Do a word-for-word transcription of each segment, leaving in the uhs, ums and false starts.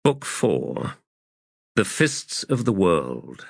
Book four. The Fists of the World.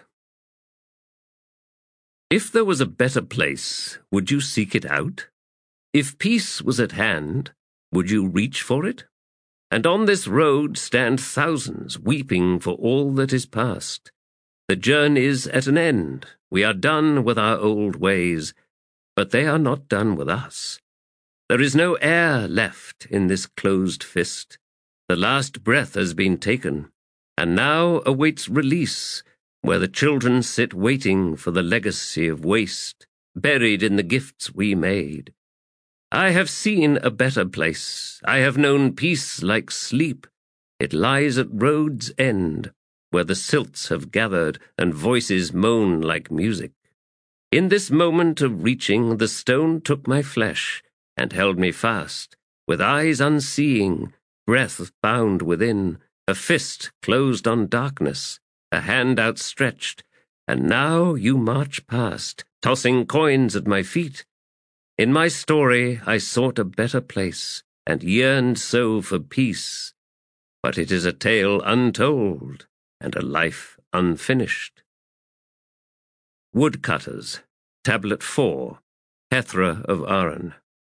If there was a better place, would you seek it out? If peace was at hand, would you reach for it? And on this road stand thousands, weeping for all that is past. The journey's at an end. We are done with our old ways, but they are not done with us. There is no air left in this closed fist. The last breath has been taken, and now awaits release, where the children sit waiting for the legacy of waste, buried in the gifts we made. I have seen a better place. I have known peace like sleep. It lies at road's end, where the silts have gathered and voices moan like music. In this moment of reaching, the stone took my flesh and held me fast, with eyes unseeing, breath bound within, a fist closed on darkness, a hand outstretched, and now you march past, tossing coins at my feet. In my story I sought a better place, and yearned so for peace, but it is a tale untold, and a life unfinished. Woodcutters, Tablet four, Hethra of Aaron.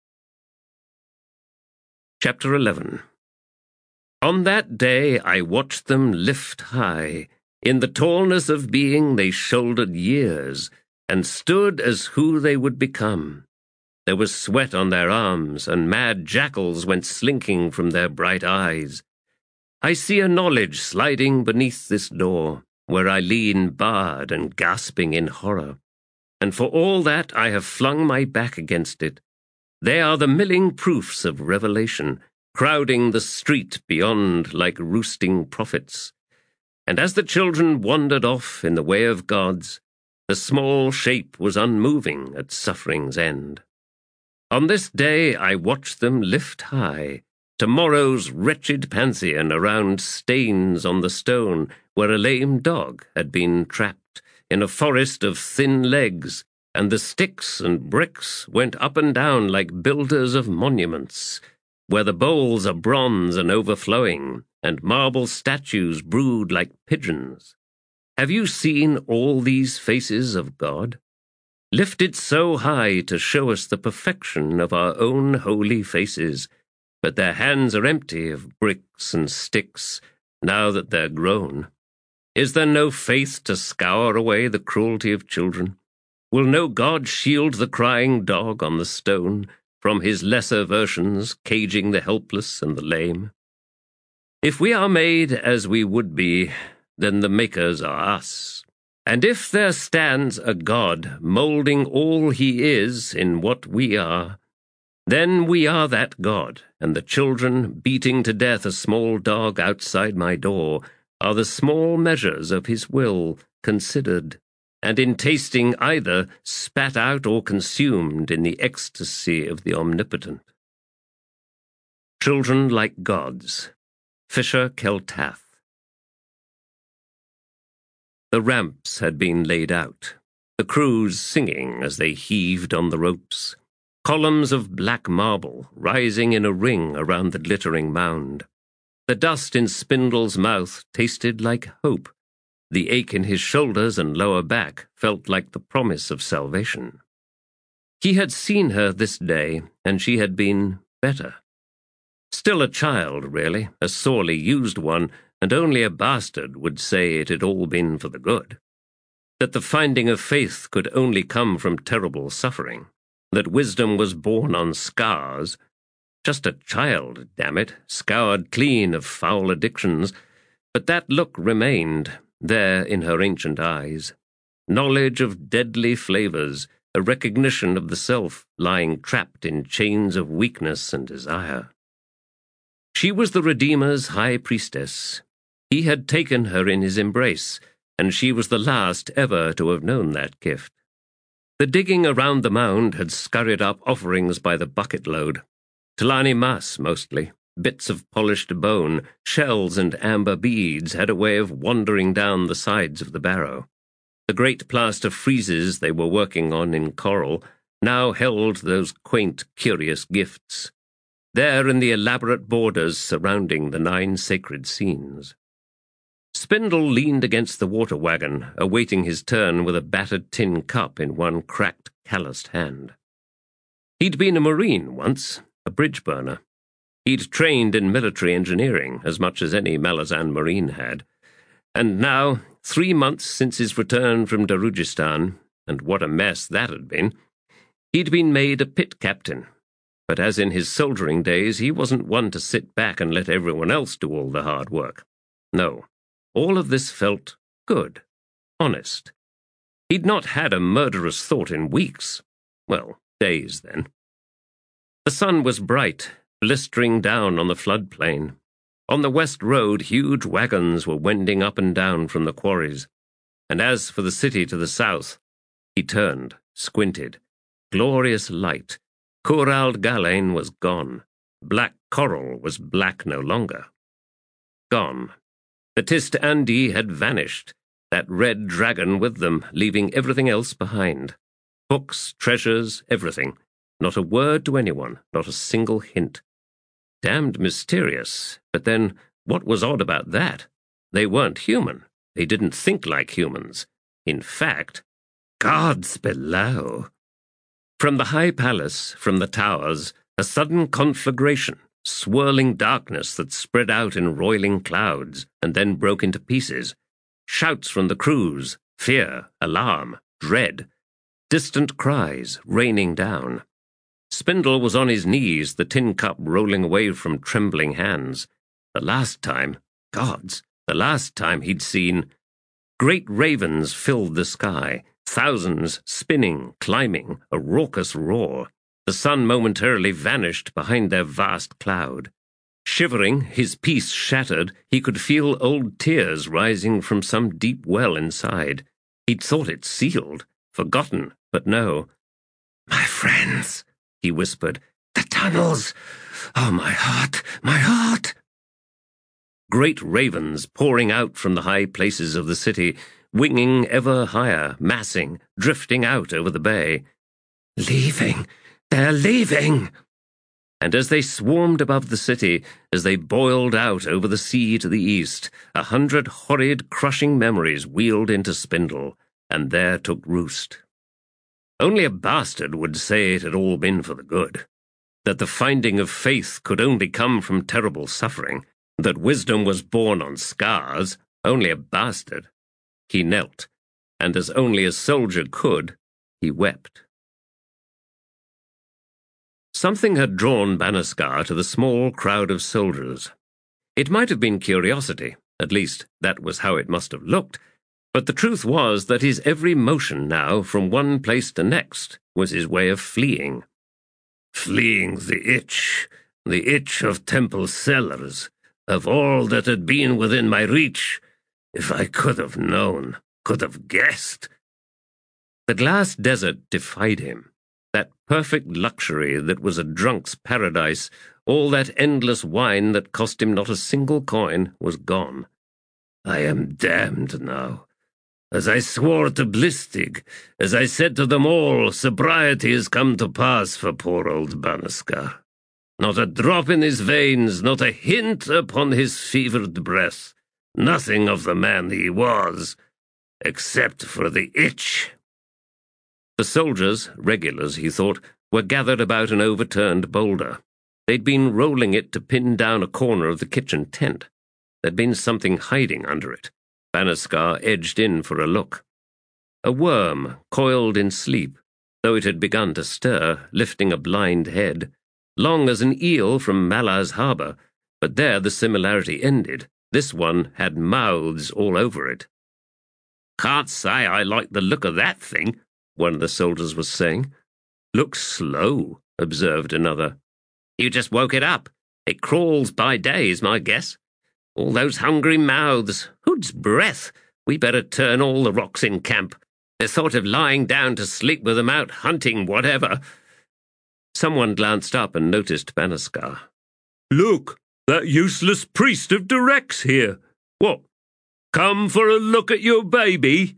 Chapter eleven. On that day I watched them lift high. In the tallness of being they shouldered years, and stood as who they would become. There was sweat on their arms, and mad jackals went slinking from their bright eyes. I see a knowledge sliding beneath this door, where I lean barred and gasping in horror. And for all that I have flung my back against it. They are the milling proofs of revelation, crowding the street beyond like roosting prophets. And as the children wandered off in the way of gods, the small shape was unmoving at suffering's end. On this day I watched them lift high, tomorrow's wretched pantheon around stains on the stone where a lame dog had been trapped in a forest of thin legs, and the sticks and bricks went up and down like builders of monuments, where the bowls are bronze and overflowing, and marble statues brood like pigeons. Have you seen all these faces of God? Lifted so high to show us the perfection of our own holy faces, but their hands are empty of bricks and sticks, now that they're grown. Is there no faith to scour away the cruelty of children? Will no God shield the crying dog on the stone from his lesser versions caging the helpless and the lame? If we are made as we would be, then the makers are us. And if there stands a God moulding all he is in what we are, then we are that God, and the children beating to death a small dog outside my door are the small measures of his will considered, and in tasting either spat out or consumed in the ecstasy of the omnipotent. Children like gods. Fisher Keltath. The ramps had been laid out, the crews singing as they heaved on the ropes, columns of black marble rising in a ring around the glittering mound. The dust in Spindle's mouth tasted like hope. The ache in his shoulders and lower back felt like the promise of salvation. He had seen her this day, and she had been better. Still a child, really, a sorely used one, and only a bastard would say it had all been for the good. That the finding of faith could only come from terrible suffering. That wisdom was born on scars. Just a child, damn it, scoured clean of foul addictions, but that look remained, there in her ancient eyes. Knowledge of deadly flavors, a recognition of the self lying trapped in chains of weakness and desire. She was the Redeemer's high priestess. He had taken her in his embrace, and she was the last ever to have known that gift. The digging around the mound had scurried up offerings by the bucket-load. Tilani Mas, mostly. Bits of polished bone, shells and amber beads had a way of wandering down the sides of the barrow. The great plaster friezes they were working on in coral now held those quaint, curious gifts. There in the elaborate borders surrounding the nine sacred scenes. Spindle leaned against the water wagon, awaiting his turn with a battered tin cup in one cracked, calloused hand. He'd been a Marine once, a bridge burner. He'd trained in military engineering as much as any Malazan Marine had. And now, three months since his return from Darujistan, and what a mess that had been, he'd been made a pit captain. But as in his soldiering days, he wasn't one to sit back and let everyone else do all the hard work. No, all of this felt good, honest. He'd not had a murderous thought in weeks. Well, days then. The sun was bright, blistering down on the floodplain. On the west road, huge wagons were wending up and down from the quarries. And as for the city to the south, he turned, squinted. Glorious light. Curald Galain was gone. Black Coral was black no longer. Gone. Batiste Andi had vanished, that red dragon with them, leaving everything else behind. Books, treasures, everything. Not a word to anyone, not a single hint. Damned mysterious, but then what was odd about that? They weren't human. They didn't think like humans. In fact, gods below. From the high palace, from the towers, a sudden conflagration, swirling darkness that spread out in roiling clouds and then broke into pieces. Shouts from the crews, fear, alarm, dread. Distant cries raining down. Spindle was on his knees, the tin cup rolling away from trembling hands. The last time, gods, the last time he'd seen... Great ravens filled the sky, thousands spinning, climbing, a raucous roar. The sun momentarily vanished behind their vast cloud. Shivering, his peace shattered, he could feel old tears rising from some deep well inside. He'd thought it sealed, forgotten, but no. "My friends," he whispered, "the tunnels! Oh, my heart, my heart!" Great ravens pouring out from the high places of the city, winging ever higher, massing, drifting out over the bay. Leaving! They're leaving! And as they swarmed above the city, as they boiled out over the sea to the east, a hundred horrid, crushing memories wheeled into Spindle, and there took roost. Only a bastard would say it had all been for the good. That the finding of faith could only come from terrible suffering. That wisdom was born on scars. Only a bastard. He knelt, and as only a soldier could, he wept. Something had drawn Banascar to the small crowd of soldiers. It might have been curiosity, at least that was how it must have looked, but the truth was that his every motion now, from one place to next, was his way of fleeing. Fleeing the itch, the itch of temple cellars, of all that had been within my reach, if I could have known, could have guessed. The glass desert defied him. That perfect luxury that was a drunk's paradise, all that endless wine that cost him not a single coin, was gone. I am damned now. As I swore to Blistig, as I said to them all, sobriety has come to pass for poor old Banascar. Not a drop in his veins, not a hint upon his fevered breath, nothing of the man he was, except for the itch. The soldiers, regulars, he thought, were gathered about an overturned boulder. They'd been rolling it to pin down a corner of the kitchen tent. There'd been something hiding under it. Banascar edged in for a look. A worm, coiled in sleep, though it had begun to stir, lifting a blind head. Long as an eel from Malaz harbour, but there the similarity ended. This one had mouths all over it. "Can't say I like the look of that thing," one of the soldiers was saying. "Looks slow," observed another. "You just woke it up. It crawls by day, is my guess. All those hungry mouths. Hood's breath. We better turn all the rocks in camp. They're sort of lying down to sleep with them out hunting whatever." Someone glanced up and noticed Banascar. "Look, that useless priest of Durek's here. What, come for a look at your baby?"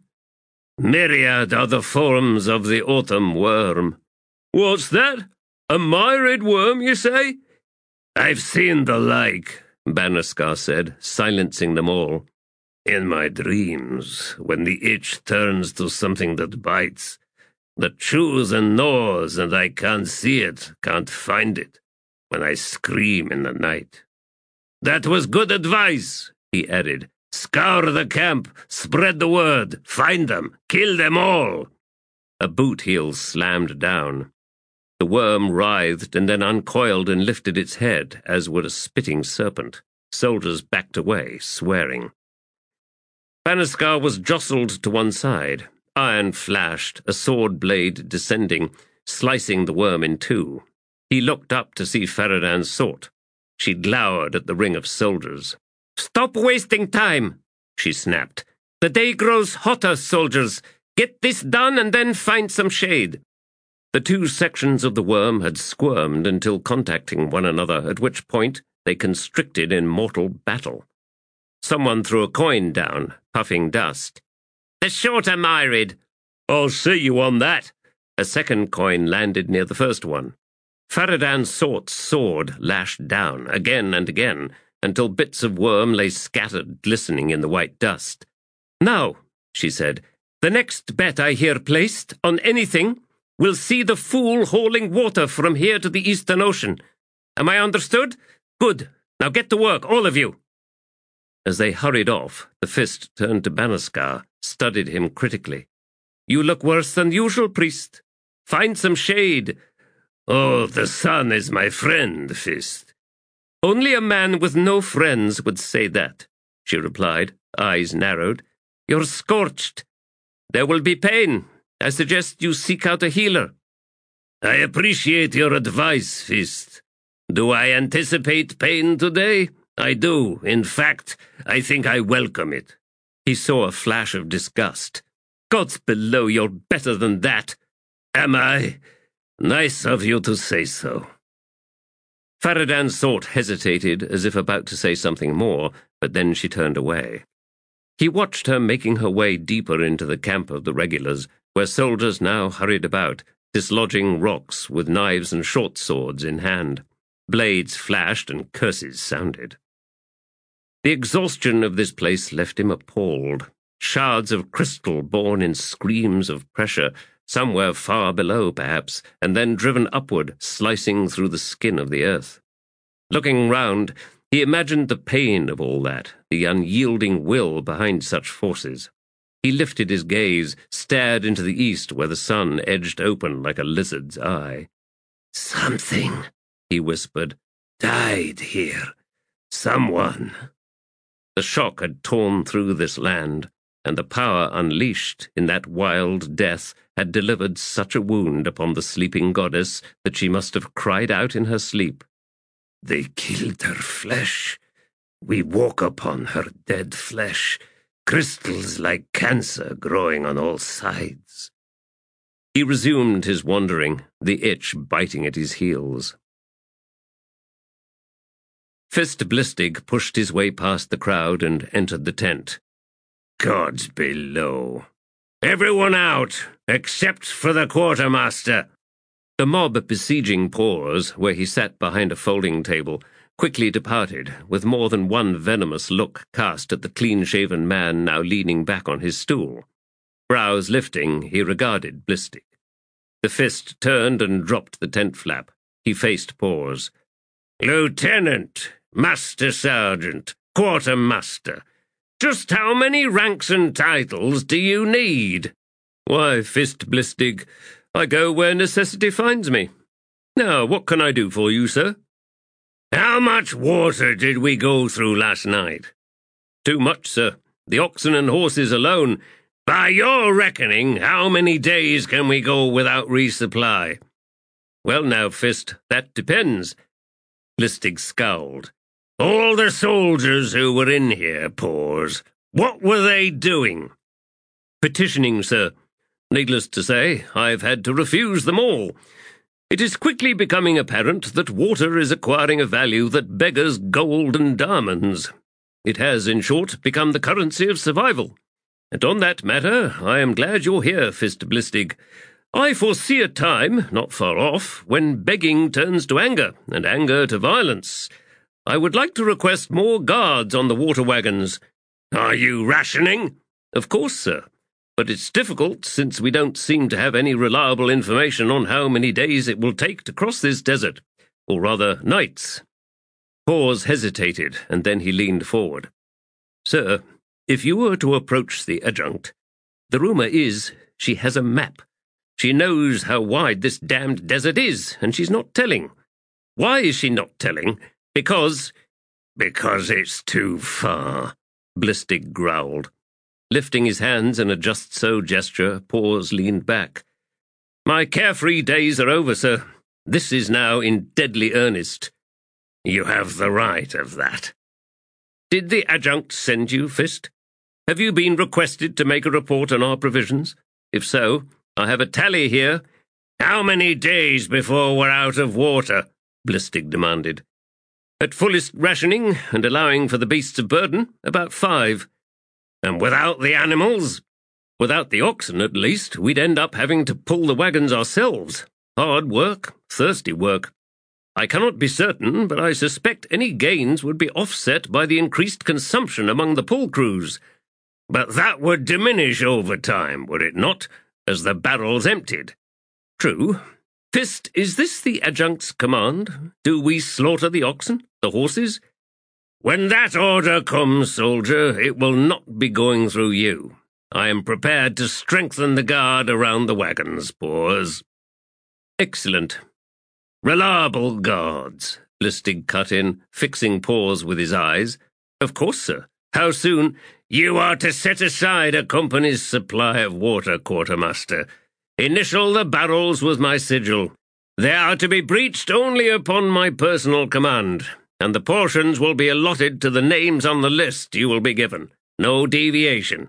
"Myriad are the forms of the autumn worm." "What's that? A myriad worm, you say?" "I've seen the like," Banascar said, silencing them all. In my dreams, when the itch turns to something that bites, that chews and gnaws and I can't see it, can't find it, when I scream in the night. That was good advice, he added. Scour the camp, spread the word, find them, kill them all. A boot heel slammed down. The worm writhed and then uncoiled and lifted its head, as would a spitting serpent. Soldiers backed away, swearing. Banascar was jostled to one side. Iron flashed, a sword blade descending, slicing the worm in two. He looked up to see Faradan's sword. She glowered at the ring of soldiers. "Stop wasting time," she snapped. "The day grows hotter, soldiers. Get this done and then find some shade." The two sections of the worm had squirmed until contacting one another, at which point they constricted in mortal battle. Someone threw a coin down, puffing dust. "The shorter myriad." "I'll see you on that." A second coin landed near the first one. Faradan Sort's sword lashed down, again and again, until bits of worm lay scattered, glistening in the white dust. "Now," she said, "the next bet I hear placed, on anything, will see the fool hauling water from here to the Eastern Ocean. Am I understood? Good. Now get to work, all of you." As they hurried off, the fist turned to Banascar, studied him critically. "You look worse than usual, priest. Find some shade." "Oh, the sun is my friend, Fist." "Only a man with no friends would say that," she replied, eyes narrowed. "You're scorched. There will be pain. I suggest you seek out a healer." "I appreciate your advice, Fist. Do I anticipate pain today? I do. In fact, I think I welcome it." He saw a flash of disgust. "Gods below, you're better than that." "Am I? Nice of you to say so." Faradan Sort hesitated as if about to say something more, but then she turned away. He watched her making her way deeper into the camp of the regulars, where soldiers now hurried about, dislodging rocks with knives and short swords in hand. Blades flashed and curses sounded. The exhaustion of this place left him appalled. Shards of crystal born in screams of pressure, somewhere far below perhaps, and then driven upward, slicing through the skin of the earth. Looking round, he imagined the pain of all that, the unyielding will behind such forces. He lifted his gaze, stared into the east where the sun edged open like a lizard's eye. "Something," he whispered, "died here. Someone." The shock had torn through this land, and the power unleashed in that wild death had delivered such a wound upon the sleeping goddess that she must have cried out in her sleep. "They killed her flesh. We walk upon her dead flesh, crystals like cancer growing on all sides." He resumed his wandering, the itch biting at his heels. Fist Blistig pushed his way past the crowd and entered the tent. "Gods below. Everyone out, except for the quartermaster." The mob besieging Pors, where he sat behind a folding table, quickly departed, with more than one venomous look cast at the clean-shaven man now leaning back on his stool. Brows lifting, he regarded Blistig. The fist turned and dropped the tent flap. He faced Pors. "Lieutenant, Master Sergeant, Quartermaster, just how many ranks and titles do you need?" "Why, Fist Blistig, I go where necessity finds me. Now, what can I do for you, sir?" "How much water did we go through last night?" "Too much, sir. The oxen and horses alone." "By your reckoning, how many days can we go without resupply?" "Well now, Fist, that depends." Blistig scowled. "All the soldiers who were in here, Pors, what were they doing?" "Petitioning, sir. Needless to say, I've had to refuse them all. It is quickly becoming apparent that water is acquiring a value that beggars gold and diamonds. It has, in short, become the currency of survival. And on that matter, I am glad you're here, Fist Blistig. I foresee a time, not far off, when begging turns to anger, and anger to violence. I would like to request more guards on the water wagons. Are you rationing? Of course, sir. But it's difficult since we don't seem to have any reliable information on how many days it will take to cross this desert, or rather nights. Pause hesitated, and then he leaned forward. Sir, if you were to approach the adjunct, the rumour is she has a map. She knows how wide this damned desert is, and she's not telling. Why is she not telling? Because... Because it's too far, Blistig growled. Lifting his hands in a just-so gesture, Pause leaned back. My carefree days are over, sir. This is now in deadly earnest. You have the right of that. Did the adjunct send you, Fist? Have you been requested to make a report on our provisions? If so, I have a tally here. How many days before we're out of water? Blistig demanded. At fullest rationing, and allowing for the beasts of burden, about five. And without the animals? Without the oxen, at least, we'd end up having to pull the wagons ourselves. Hard work, thirsty work. I cannot be certain, but I suspect any gains would be offset by the increased consumption among the pull crews. But that would diminish over time, would it not, as the barrels emptied? True. Fist, is this the adjunct's command? Do we slaughter the oxen, the horses? When that order comes, soldier, it will not be going through you. I am prepared to strengthen the guard around the wagons, Pause. Excellent. Reliable guards, Blistig cut in, fixing Pause with his eyes. Of course, sir. How soon? You are to set aside a company's supply of water, quartermaster. Initial the barrels with my sigil. They are to be breached only upon my personal command, and the portions will be allotted to the names on the list you will be given. No deviation.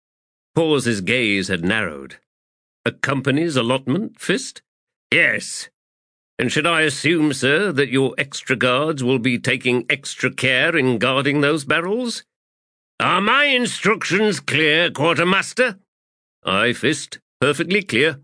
Pause's gaze had narrowed. A company's allotment, Fist? Yes. And should I assume, sir, that your extra guards will be taking extra care in guarding those barrels? Are my instructions clear, quartermaster? Aye, Fist. Perfectly clear.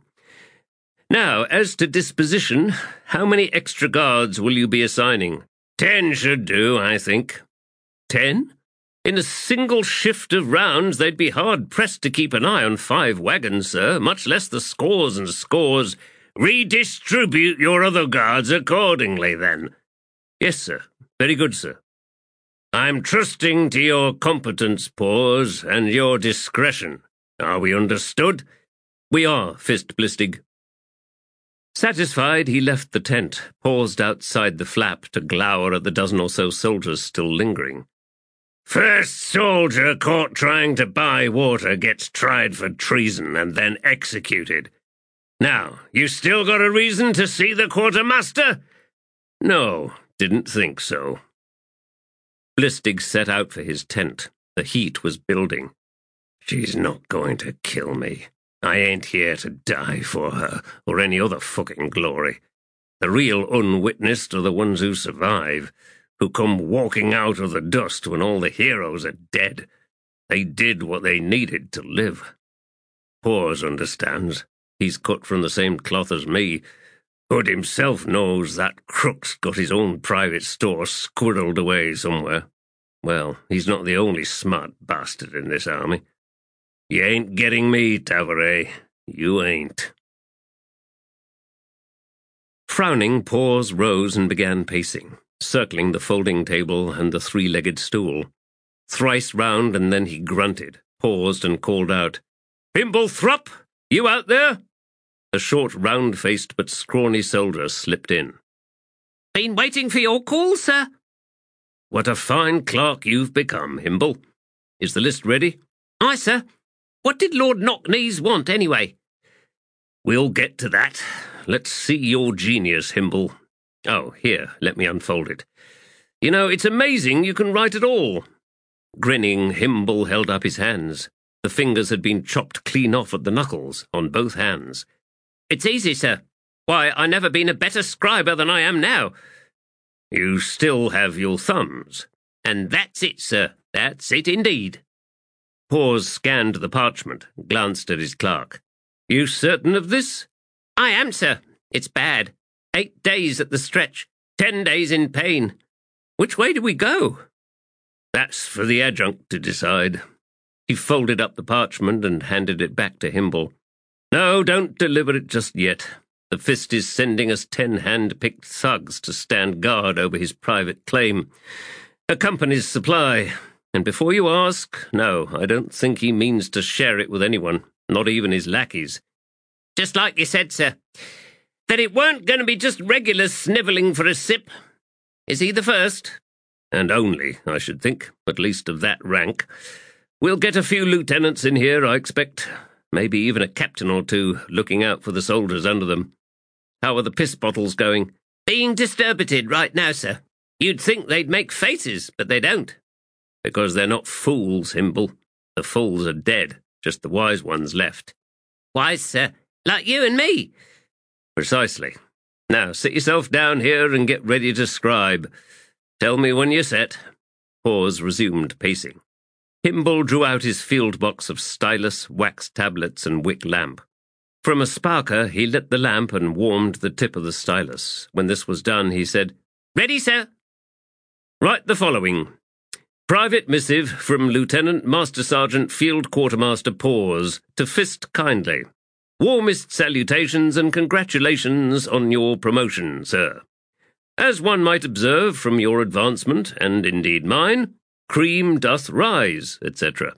Now, as to disposition, how many extra guards will you be assigning? Ten should do, I think. Ten? In a single shift of rounds, they'd be hard-pressed to keep an eye on five wagons, sir, much less the scores and scores. Redistribute your other guards accordingly, then. Yes, sir. Very good, sir. I'm trusting to your competence, Pause, and your discretion. Are we understood? We are, Fist Blistig. Satisfied, he left the tent, paused outside the flap to glower at the dozen or so soldiers still lingering. First soldier caught trying to buy water gets tried for treason and then executed. Now, you still got a reason to see the quartermaster? No, didn't think so. Blistig set out for his tent. The heat was building. She's not going to kill me. I ain't here to die for her, or any other fucking glory. The real unwitnessed are the ones who survive, who come walking out of the dust when all the heroes are dead. They did what they needed to live. Pause understands. He's cut from the same cloth as me. Hood himself knows that crook's got his own private store squirreled away somewhere. Well, he's not the only smart bastard in this army. You ain't getting me, Tavaret. You ain't. Frowning, Pause rose and began pacing, circling the folding table and the three-legged stool. Thrice round, and then he grunted, paused, and called out, Pimble Thrupp, you out there? A short, round-faced but scrawny soldier slipped in. Been waiting for your call, sir. What a fine clerk you've become, Himble. Is the list ready? Aye, sir. What did Lord Knock-Knees want, anyway? We'll get to that. Let's see your genius, Himble. Oh, here, let me unfold it. You know, it's amazing you can write at all. Grinning, Himble held up his hands. The fingers had been chopped clean off at the knuckles, on both hands. It's easy, sir. Why, I never been a better scriber than I am now. You still have your thumbs. And that's it, sir. That's it indeed. Pause scanned the parchment, glanced at his clerk. You certain of this? I am, sir. It's bad. Eight days at the stretch. Ten days in pain. Which way do we go? That's for the adjunct to decide. He folded up the parchment and handed it back to Himble. No, don't deliver it just yet. The Fist is sending us ten hand-picked thugs to stand guard over his private claim. A company's supply. And before you ask, no, I don't think he means to share it with anyone, not even his lackeys. Just like you said, sir. That it weren't going to be just regular snivelling for a sip. Is he the first? And only, I should think, at least of that rank. We'll get a few lieutenants in here, I expect. Maybe even a captain or two, looking out for the soldiers under them. How are the piss bottles going? Being distributed right now, sir. You'd think they'd make faces, but they don't. Because they're not fools, Himble. The fools are dead, just the wise ones left. Wise, sir? Like you and me? Precisely. Now, sit yourself down here and get ready to scribe. Tell me when you're set. Pause resumed pacing. Himble drew out his field box of stylus, wax tablets, and wick lamp. From a sparker, he lit the lamp and warmed the tip of the stylus. When this was done, he said, Ready, sir? Write the following. Private missive from Lieutenant Master Sergeant Field Quartermaster Pause to Fist Kindly. Warmest salutations and congratulations on your promotion, sir. As one might observe from your advancement, and indeed mine, cream doth rise, et cetera.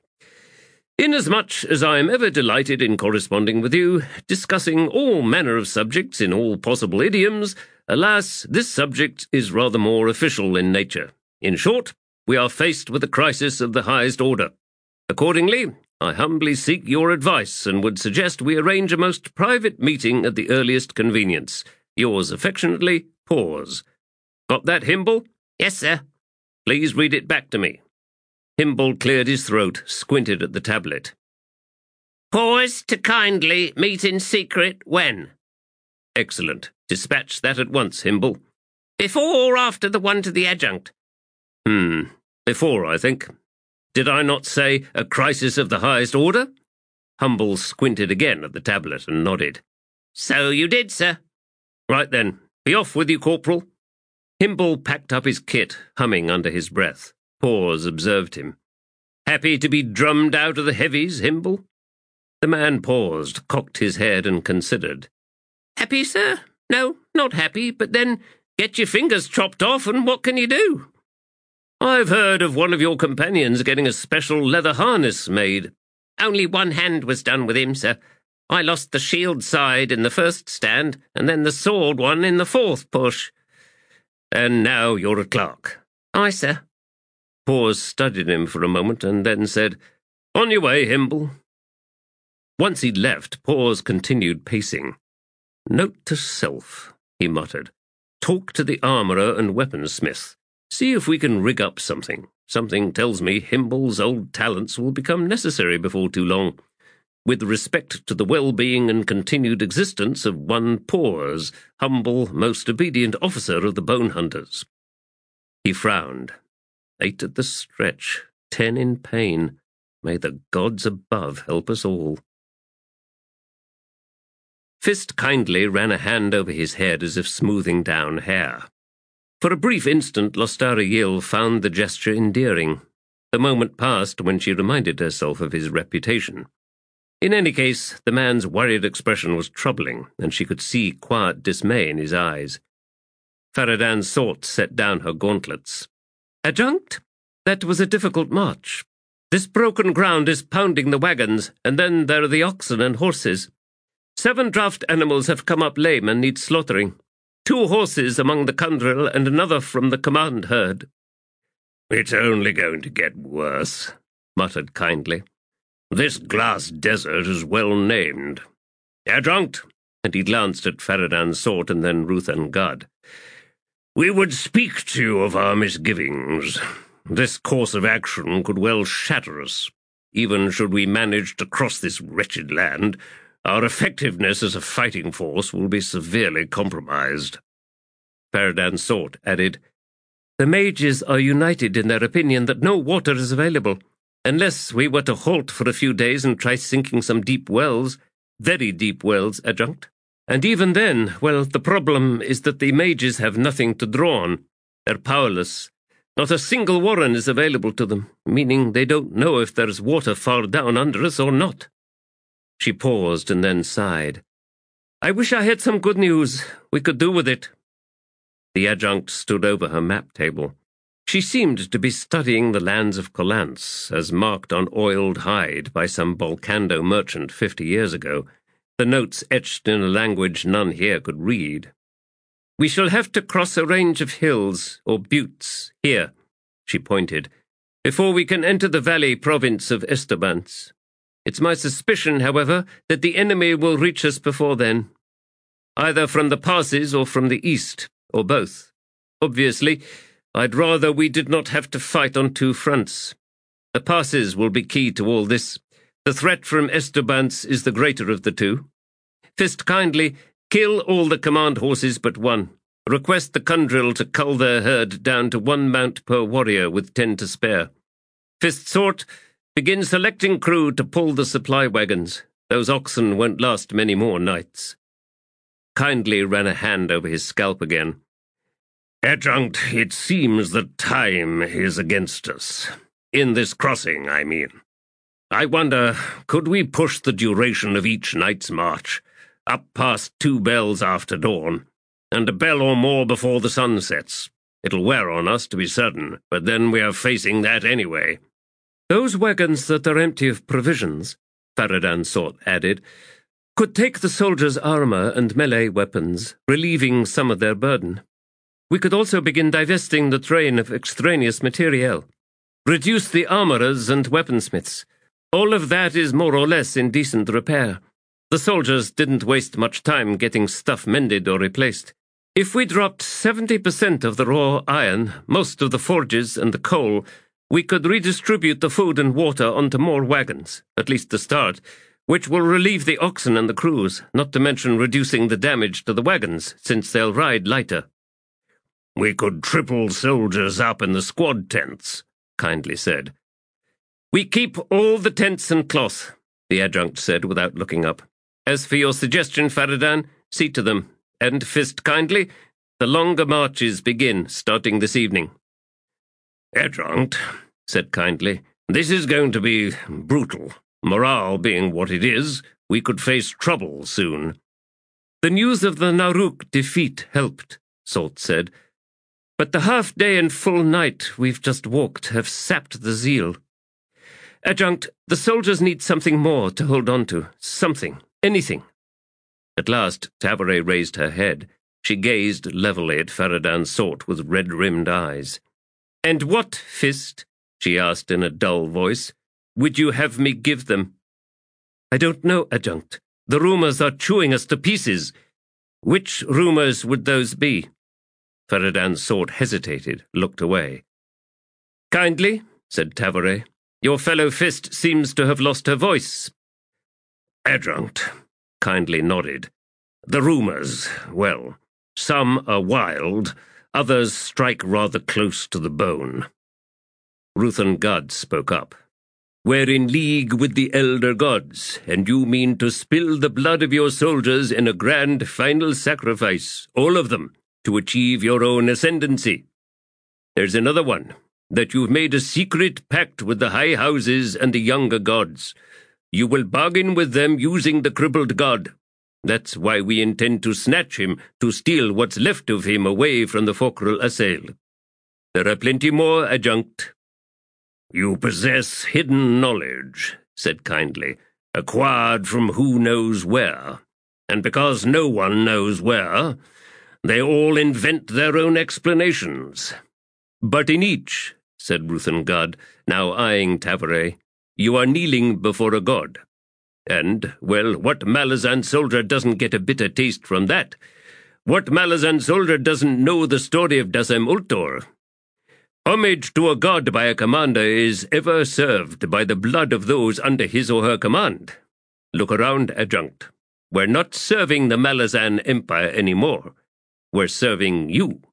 Inasmuch as I am ever delighted in corresponding with you, discussing all manner of subjects in all possible idioms, alas, this subject is rather more official in nature. In short, we are faced with a crisis of the highest order. Accordingly, I humbly seek your advice and would suggest we arrange a most private meeting at the earliest convenience. Yours affectionately, Pause. Got that, Himble? Yes, sir. Please read it back to me. Himble cleared his throat, squinted at the tablet. Pause to kindly meet in secret when? Excellent. Dispatch that at once, Himble. Before or after the one to the adjunct? Hmm. Before, I think. Did I not say a crisis of the highest order? Humble squinted again at the tablet and nodded. So you did, sir. Right then. Be off with you, Corporal. Himble packed up his kit, humming under his breath. Pause observed him. Happy to be drummed out of the heavies, Himble? The man paused, cocked his head, and considered. Happy, sir? No, not happy, but then get your fingers chopped off, and what can you do? I've heard of one of your companions getting a special leather harness made. Only one hand was done with him, sir. I lost the shield side in the first stand, and then the sword one in the fourth push. And now you're a clerk. Aye, sir. Pause studied him for a moment, and then said, On your way, Himble. Once he'd left, Pause continued pacing. Note to self, he muttered. Talk to the armourer and weaponsmith. See if we can rig up something. Something tells me Himble's old talents will become necessary before too long. With respect to the well-being and continued existence of one Pause, humble, most obedient officer of the Bone Hunters. He frowned. Eight at the stretch, ten in pain. May the gods above help us all. Fist kindly ran a hand over his head as if smoothing down hair. For a brief instant, Lostariel found the gesture endearing. The moment passed when she reminded herself of his reputation. In any case, the man's worried expression was troubling, and she could see quiet dismay in his eyes. Faradan Sort set down her gauntlets. Adjunct? That was a difficult march. This broken ground is pounding the wagons, and then there are the oxen and horses. Seven draft animals have come up lame and need slaughtering. Two horses among the Kundril and another from the command herd. It's only going to get worse, muttered Kindly. This glass desert is well named. Adjunct, and he glanced at Faradan Sort and then Ruth and Gad. We would speak to you of our misgivings. This course of action could well shatter us. Even should we manage to cross this wretched land, our effectiveness as a fighting force will be severely compromised. Faradan Sort added, The mages are united in their opinion that no water is available, unless we were to halt for a few days and try sinking some deep wells, very deep wells, Adjunct. And even then, well, the problem is that the mages have nothing to draw on. They're powerless. Not a single warren is available to them, meaning they don't know if there's water far down under us or not." She paused and then sighed. "I wish I had some good news. We could do with it." The adjunct stood over her map table. She seemed to be studying the lands of Colance, as marked on oiled hide by some Volcando merchant fifty years ago, the notes etched in a language none here could read. "We shall have to cross a range of hills, or buttes, here," she pointed, "before we can enter the valley province of Estebans. It's my suspicion, however, that the enemy will reach us before then, either from the passes or from the east, or both. Obviously, I'd rather we did not have to fight on two fronts. The passes will be key to all this. The threat from Estebans is the greater of the two. Fist, kindly kill all the command horses but one. Request the Kundril to cull their herd down to one mount per warrior with ten to spare. Fist, sort, begin selecting crew to pull the supply wagons. Those oxen won't last many more nights." Kindly ran a hand over his scalp again. "Adjunct, it seems that time is against us. In this crossing, I mean. I wonder, could we push the duration of each night's march up past two bells after dawn, and a bell or more before the sun sets? It'll wear on us, to be certain, but then we are facing that anyway." "Those wagons that are empty of provisions," Faradan Sort added, "could take the soldiers' armor and melee weapons, relieving some of their burden. We could also begin divesting the train of extraneous materiel. Reduce the armorers and weaponsmiths. All of that is more or less in decent repair. The soldiers didn't waste much time getting stuff mended or replaced. If we dropped seventy percent of the raw iron, most of the forges and the coal, we could redistribute the food and water onto more wagons, at least to start, which will relieve the oxen and the crews, not to mention reducing the damage to the wagons, since they'll ride lighter." "We could triple soldiers up in the squad tents," Kindly said. "We keep all the tents and cloth," the adjunct said without looking up. "As for your suggestion, Faradan, see to them. And Fist, kindly, the longer marches begin, starting this evening." "Adjunct," said Kindly, "this is going to be brutal. Morale being what it is, we could face trouble soon." "The news of the Naruk defeat helped," Salt said. "But the half-day and full night we've just walked have sapped the zeal. Adjunct, the soldiers need something more to hold on to. Something. Anything." At last, Tavaret raised her head. She gazed levelly at Faradan Sort with red-rimmed eyes. "And what, Fist," she asked in a dull voice, "would you have me give them?" "I don't know, Adjunct. The rumors are chewing us to pieces. Which rumors would those be?" Faradan Sort hesitated, looked away. "Kindly," said Tavaret, "your fellow Fist seems to have lost her voice." "Adjunct," Kindly nodded. "The rumors, well, some are wild, others strike rather close to the bone." Ruthen God spoke up. "We're in league with the elder gods, and you mean to spill the blood of your soldiers in a grand final sacrifice, all of them, to achieve your own ascendancy. There's another one, that you've made a secret pact with the high houses and the younger gods. You will bargain with them using the crippled god. That's why we intend to snatch him, to steal what's left of him away from the Focral Assail. There are plenty more, Adjunct." "You possess hidden knowledge," said Kindly, "acquired from who knows where. And because no one knows where, they all invent their own explanations. But in each," said Ruthen God, now eyeing Tavaret, "you are kneeling before a god. And, well, what Malazan soldier doesn't get a bitter taste from that? What Malazan soldier doesn't know the story of Dazem Ultor? Homage to a god by a commander is ever served by the blood of those under his or her command. Look around, Adjunct. We're not serving the Malazan Empire anymore. We're serving you."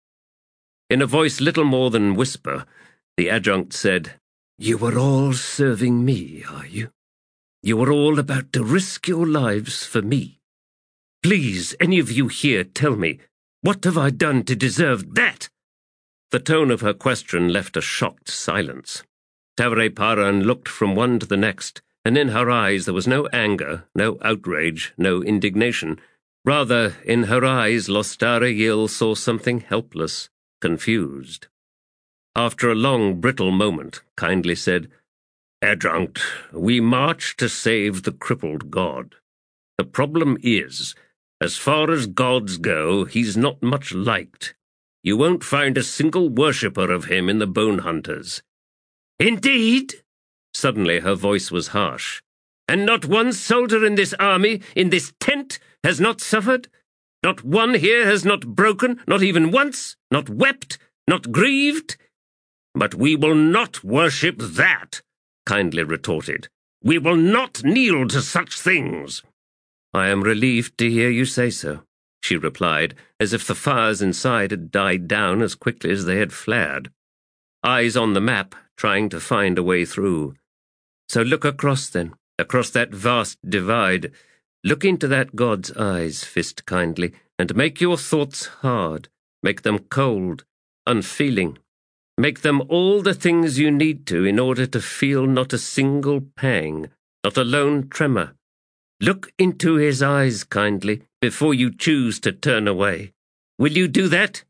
In a voice little more than whisper, the adjunct said, "You are all serving me, are you? You are all about to risk your lives for me. Please, any of you here, tell me, what have I done to deserve that?" The tone of her question left a shocked silence. Tavere looked from one to the next, and in her eyes there was no anger, no outrage, no indignation. Rather, in her eyes, Lostara Yil saw something helpless, confused. After a long, brittle moment, Kindly said, "Adjunct, we march to save the crippled god. The problem is, as far as gods go, he's not much liked. You won't find a single worshipper of him in the Bone Hunters." "Indeed?" Suddenly her voice was harsh. "And not one soldier in this army, in this tent, has not suffered? Not one here has not broken, not even once, not wept, not grieved?" "But we will not worship that," Kindly retorted. "We will not kneel to such things." "I am relieved to hear you say so," she replied, as if the fires inside had died down as quickly as they had flared. Eyes on the map, trying to find a way through. "So look across then, across that vast divide. Look into that god's eyes, Fist Kindly, and make your thoughts hard. Make them cold, unfeeling. Make them all the things you need to in order to feel not a single pang, not a lone tremor. Look into his eyes, Kindly, before you choose to turn away. Will you do that?"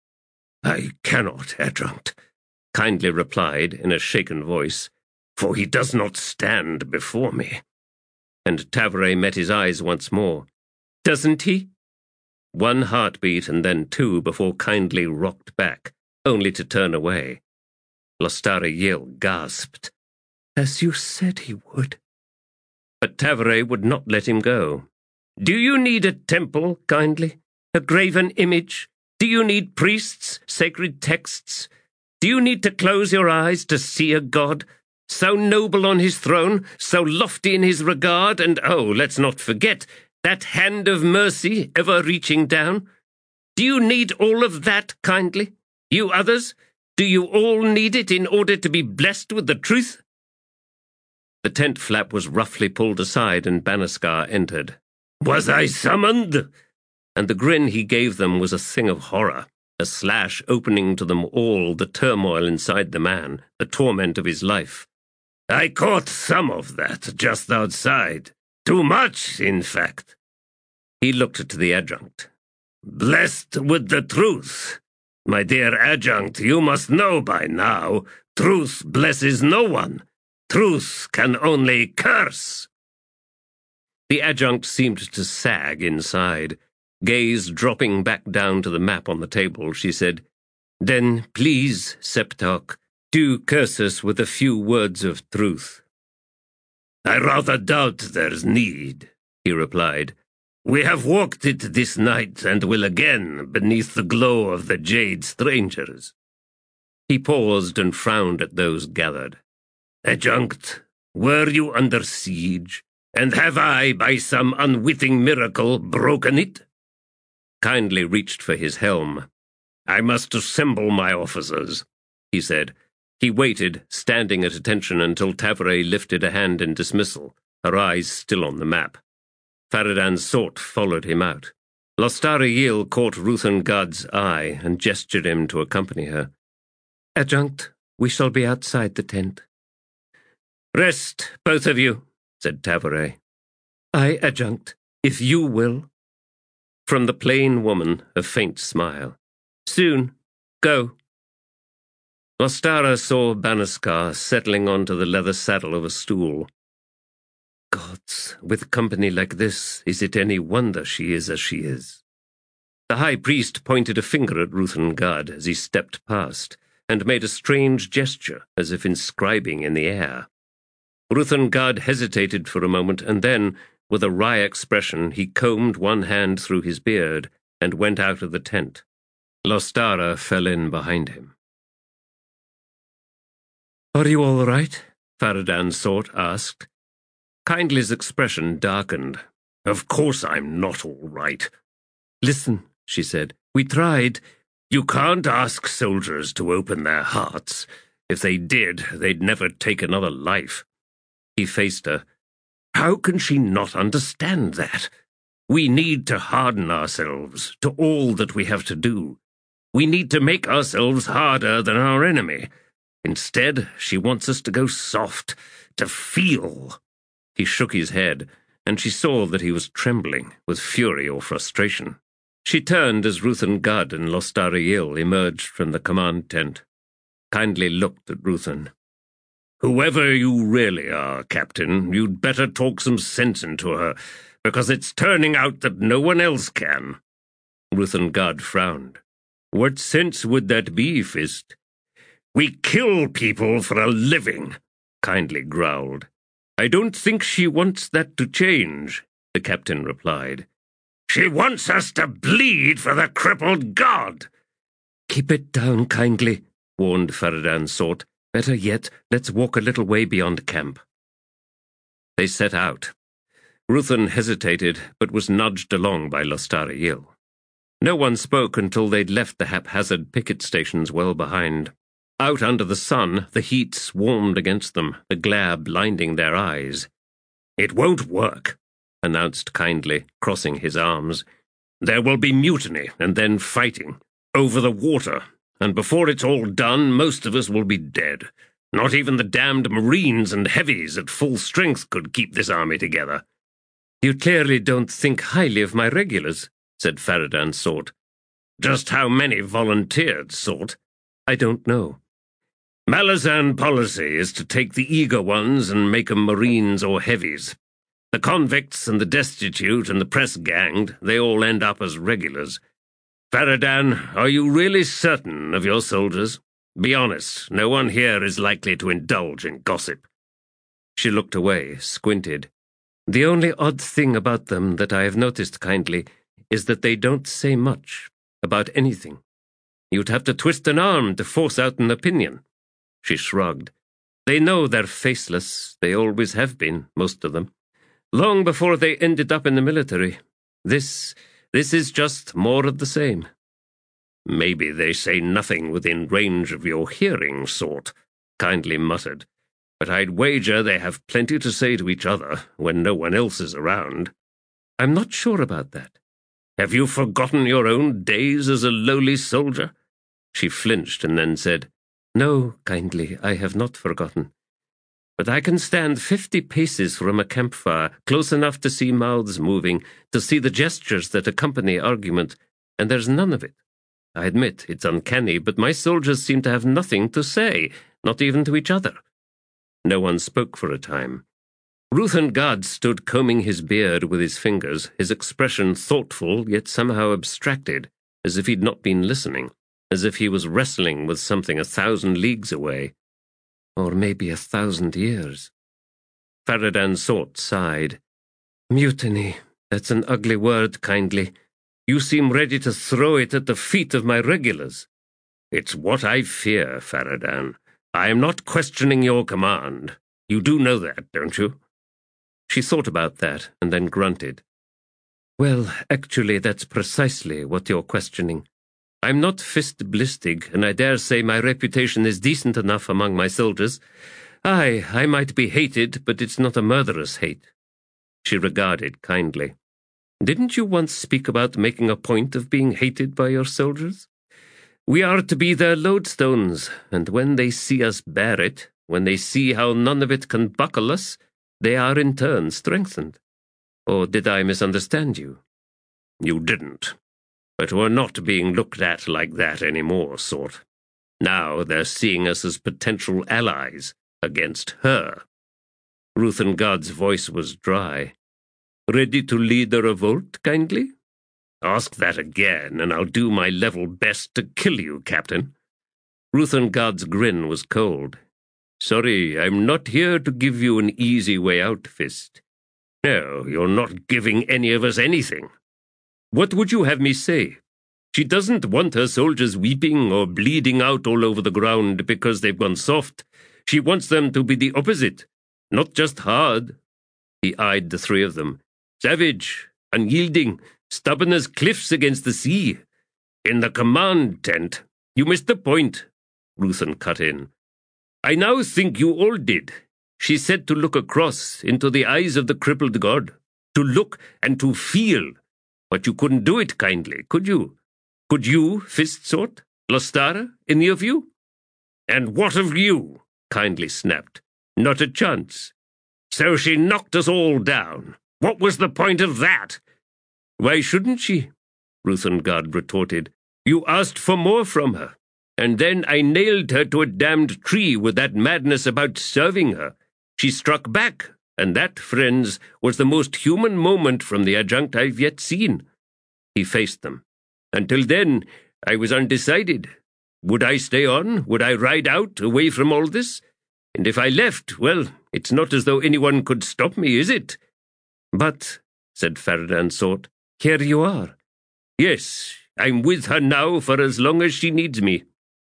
"I cannot, Adjunct," Kindly replied in a shaken voice, "for he does not stand before me." And Tavere met his eyes once more. "Doesn't he?" One heartbeat and then two before Kindly rocked back, only to turn away. Lostara Yil gasped. "As you said he would." But Tavere would not let him go. "Do you need a temple, Kindly? A graven image? Do you need priests, sacred texts? Do you need to close your eyes to see a god? So noble on his throne, so lofty in his regard, and oh, let's not forget, that hand of mercy ever reaching down? Do you need all of that, Kindly? You others? Do you all need it in order to be blessed with the truth?" The tent flap was roughly pulled aside and Banascar entered. "Was I summoned?" And the grin he gave them was a thing of horror, a slash opening to them all the turmoil inside the man, the torment of his life. "I caught some of that just outside. Too much, in fact." He looked to the adjunct. "Blessed with the truth. My dear adjunct, you must know by now, truth blesses no one. Truth can only curse." The adjunct seemed to sag inside. Gaze dropping back down to the map on the table, she said, "Then, please, Septok, do curse us with a few words of truth." "I rather doubt there's need," he replied. "We have walked it this night and will again beneath the glow of the Jade Strangers." He paused and frowned at those gathered. "Adjunct, were you under siege, and have I, by some unwitting miracle, broken it?" Kindly reached for his helm. "I must assemble my officers," he said. He waited, standing at attention until Tavere lifted a hand in dismissal, her eyes still on the map. Faradan Sort followed him out. Lostara Yil caught Ruthun-Gad's eye and gestured him to accompany her. "Adjunct, we shall be outside the tent." "Rest, both of you," said Tavere. "Aye, Adjunct, if you will." From the plain woman, a faint smile. "Soon. Go." Lostara saw Banascar settling onto the leather saddle of a stool. Gods, with company like this, is it any wonder she is as she is? The high priest pointed a finger at Ruthun-Gad as he stepped past, and made a strange gesture as if inscribing in the air. Ruthun-Gad hesitated for a moment, and then, with a wry expression, he combed one hand through his beard and went out of the tent. Lostara fell in behind him. "Are you all right?" Faradan Sort asked. Kindly's expression darkened. "Of course I'm not all right." "Listen," she said. "We tried." "You can't ask soldiers to open their hearts. If they did, they'd never take another life." He faced her. "How can she not understand that? We need to harden ourselves to all that we have to do. We need to make ourselves harder than our enemy. Instead, she wants us to go soft, to feel." He shook his head, and she saw that he was trembling with fury or frustration. She turned as Ruthen Gudd and Lostariel emerged from the command tent. Kindly looked at Ruthen. "Whoever you really are, Captain, you'd better talk some sense into her, because it's turning out that no one else can." Ruthen Gudd frowned. "What sense would that be, Fist?" "We kill people for a living," Kindly growled. "I don't think she wants that to change," the captain replied. "She wants us to bleed for the crippled god." "Keep it down, Kindly," warned Faradan Sort. "Better yet, let's walk a little way beyond camp." They set out. Ruthen hesitated, but was nudged along by Lostariel. No one spoke until they'd left the haphazard picket stations well behind. Out under the sun, the heat swarmed against them, the glare blinding their eyes. "It won't work," announced Kindly, crossing his arms. "There will be mutiny, and then fighting, over the water, and before it's all done, most of us will be dead. Not even the damned Marines and heavies at full strength could keep this army together." "You clearly don't think highly of my regulars," said Faradan Sort. "Just how many volunteered, Sort?" "I don't know." "Malazan policy is to take the eager ones and make 'em Marines or heavies. The convicts and the destitute and the press-ganged, they all end up as regulars. Faradan, are you really certain of your soldiers? Be honest, no one here is likely to indulge in gossip." She looked away, squinted. "The only odd thing about them that I have noticed, Kindly, is that they don't say much about anything. You'd have to twist an arm to force out an opinion." She shrugged. "They know they're faceless. They always have been, most of them. Long before they ended up in the military. This, this is just more of the same." "Maybe they say nothing within range of your hearing, Sort," Kindly muttered. "But I'd wager they have plenty to say to each other when no one else is around." "I'm not sure about that." "Have you forgotten your own days as a lowly soldier?" She flinched and then said, "No, Kindly, I have not forgotten. But I can stand fifty paces from a campfire, close enough to see mouths moving, to see the gestures that accompany argument, and there's none of it. I admit it's uncanny, but my soldiers seem to have nothing to say, not even to each other." No one spoke for a time. Ruthen Gudd stood combing his beard with his fingers, his expression thoughtful yet somehow abstracted, as if he'd not been listening, as if he was wrestling with something a thousand leagues away. Or maybe a thousand years. Faradan Sort sighed. "Mutiny, that's an ugly word, Kindly. You seem ready to throw it at the feet of my regulars." "It's what I fear, Faradan. I am not questioning your command. You do know that, don't you?" She thought about that and then grunted. "Well, actually, that's precisely what you're questioning. I'm not Fist Blistig, and I dare say my reputation is decent enough among my soldiers. Aye, I might be hated, but it's not a murderous hate." She regarded Kindly. "Didn't you once speak about making a point of being hated by your soldiers? We are to be their lodestones, and when they see us bear it, when they see how none of it can buckle us, they are in turn strengthened. Or did I misunderstand you?" "You didn't. But we're not being looked at like that anymore, Sort. Now they're seeing us as potential allies against her." Ruthen Gudd's voice was dry. "Ready to lead a revolt, Kindly?" "Ask that again, and I'll do my level best to kill you, Captain." Ruthen Gudd's grin was cold. "Sorry, I'm not here to give you an easy way out, Fist. No, you're not giving any of us anything. What would you have me say? She doesn't want her soldiers weeping or bleeding out all over the ground because they've gone soft. She wants them to be the opposite, not just hard." He eyed the three of them. "Savage, unyielding, stubborn as cliffs against the sea. In the command tent, you missed the point," Ruthen cut in. "I now think you all did. She said to look across into the eyes of the crippled god, to look and to feel. But you couldn't do it, Kindly, could you? Could you, Fist Sort?" Lostara, any of you? And what of you? Kindly snapped. Not a chance. So she knocked us all down. What was the point of that? Why shouldn't she? Ruthengard retorted. You asked for more from her, and then I nailed her to a damned tree with that madness about serving her. She struck back, and that, friends, was the most human moment from the adjunct I've yet seen. He faced them. Until then, I was undecided. Would I stay on? Would I ride out, away from all this? And if I left, well, it's not as though anyone could stop me, is it? But, said Faradan Sort, here you are. Yes, I'm with her now for as long as she needs me.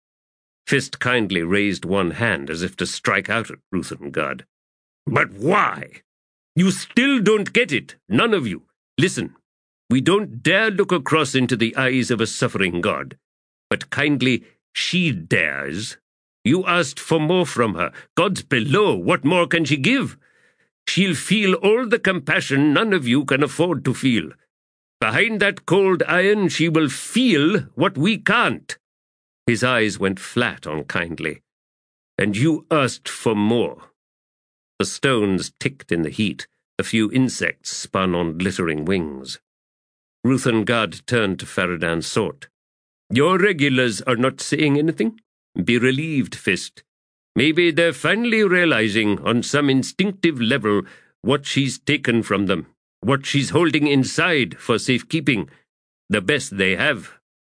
Fist kindly raised one hand as if to strike out at Ruthengard. But why? You still don't get it, none of you. Listen, we don't dare look across into the eyes of a suffering god. But kindly, she dares. You asked for more from her. God's below, what more can she give? She'll feel all the compassion none of you can afford to feel. Behind that cold iron she will feel what we can't. His eyes went flat on Kindly. And you asked for more. The stones ticked in the heat. A few insects spun on glittering wings. Ruthengard turned to Faradan Sort. Your regulars are not saying anything? Be relieved, Fist. Maybe they're finally realizing on some instinctive level what she's taken from them, what she's holding inside for safekeeping, the best they have.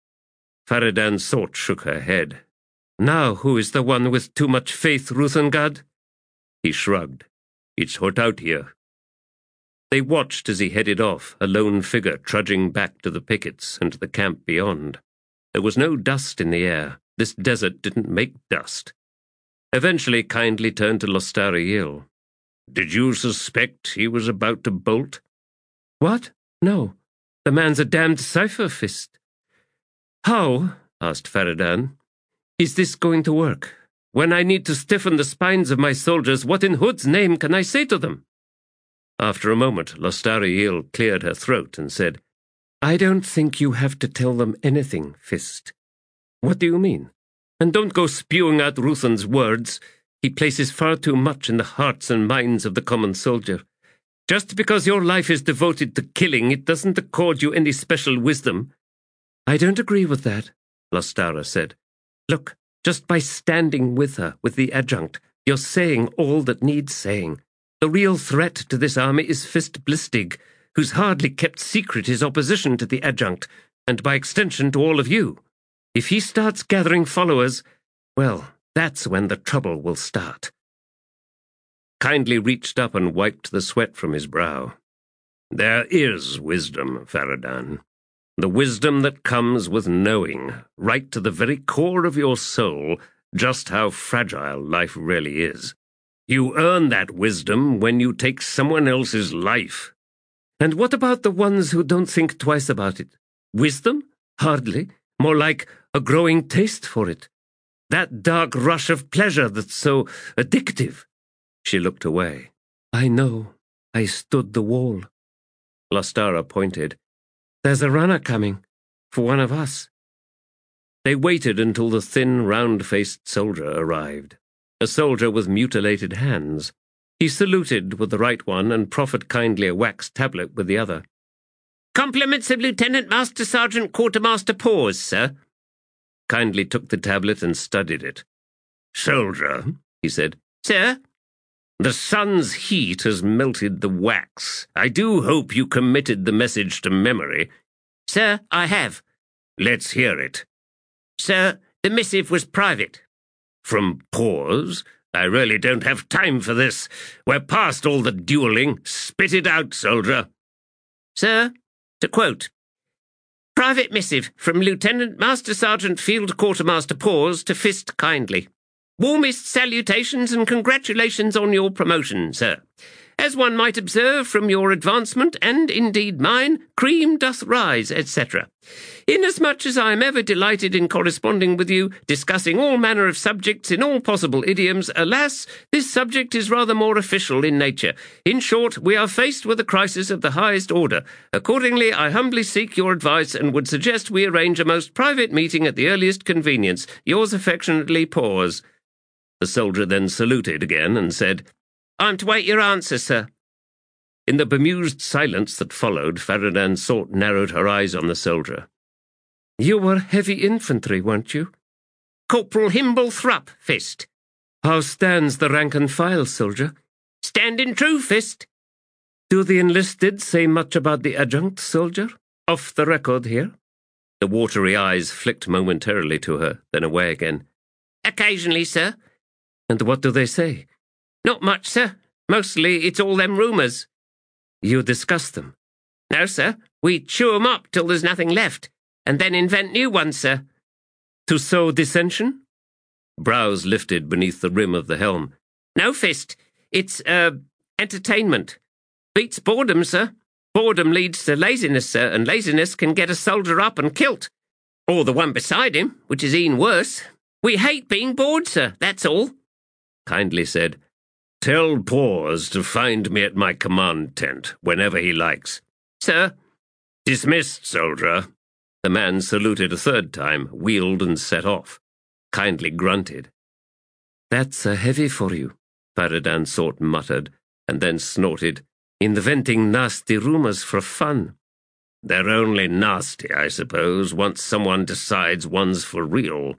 Faradan Sort shook her head. Now who is the one with too much faith, Ruthengard? He shrugged. It's hot out here. They watched as he headed off, a lone figure trudging back to the pickets and to the camp beyond. There was no dust in the air. This desert didn't make dust. Eventually, Kindly turned to Lostariel. Did you suspect he was about to bolt? What? No. The man's a damned cipher Fist. How, asked Faradan, is this going to work? When I need to stiffen the spines of my soldiers, what in Hood's name can I say to them? After a moment, Lostariel cleared her throat and said, I don't think you have to tell them anything, Fist. What do you mean? And don't go spewing out Ruthen's words. He places far too much in the hearts and minds of the common soldier. Just because your life is devoted to killing, it doesn't accord you any special wisdom. I don't agree with that, Lostara said. Look, just by standing with her, with the adjunct, you're saying all that needs saying. The real threat to this army is Fist Blistig, who's hardly kept secret his opposition to the adjunct, and by extension to all of you. If he starts gathering followers, well, that's when the trouble will start. Kindly reached up and wiped the sweat from his brow. There is wisdom, Faradan. The wisdom that comes with knowing, right to the very core of your soul, just how fragile life really is. You earn that wisdom when you take someone else's life. And what about the ones who don't think twice about it? Wisdom? Hardly. More like a growing taste for it. That dark rush of pleasure that's so addictive. She looked away. I know. I stood the wall. Lostara pointed. There's a runner coming. For one of us. They waited until the thin, round-faced soldier arrived. A soldier with mutilated hands. He saluted with the right one and proffered Kindly a wax tablet with the other. Compliments of Lieutenant Master Sergeant Quartermaster Paws, sir. Kindly took the tablet and studied it. Soldier, he said. Sir? The sun's heat has melted the wax. I do hope you committed the message to memory. Sir, I have. Let's hear it. Sir, the missive was private. From Paws? I really don't have time for this. We're past all the dueling. Spit it out, soldier. Sir, to quote, Private missive from Lieutenant Master Sergeant Field Quartermaster Paws to Fist Kindly. Warmest salutations and congratulations on your promotion, sir. As one might observe from your advancement, and indeed mine, cream doth rise, et cetera. Inasmuch as I am ever delighted in corresponding with you, discussing all manner of subjects in all possible idioms, alas, this subject is rather more official in nature. In short, we are faced with a crisis of the highest order. Accordingly, I humbly seek your advice and would suggest we arrange a most private meeting at the earliest convenience. Yours affectionately, Pause. The soldier then saluted again and said, I'm to wait your answer, sir. In the bemused silence that followed, Faradan Sort narrowed her eyes on the soldier. You were heavy infantry, weren't you? Corporal Himble Thrupp, Fist. How stands the rank and file, soldier? Standing true, Fist. Do the enlisted say much about the adjunct, soldier? Off the record here. The watery eyes flicked momentarily to her, then away again. Occasionally, sir. And what do they say? Not much, sir. Mostly it's all them rumours. You discuss them? No, sir. We chew 'em up till there's nothing left, and then invent new ones, sir. To sow dissension? Brows lifted beneath the rim of the helm. No, Fist. It's, uh, entertainment. Beats boredom, sir. Boredom leads to laziness, sir, and laziness can get a soldier up and kilt. Or the one beside him, which is even worse. We hate being bored, sir, that's all. Kindly said, Tell Pause to find me at my command tent whenever he likes. Sir. Dismissed, soldier. The man saluted a third time, wheeled and set off. Kindly grunted. That's a heavy for you, Faradan Sort muttered, and then snorted, inventing nasty rumours for fun. They're only nasty, I suppose, once someone decides one's for real.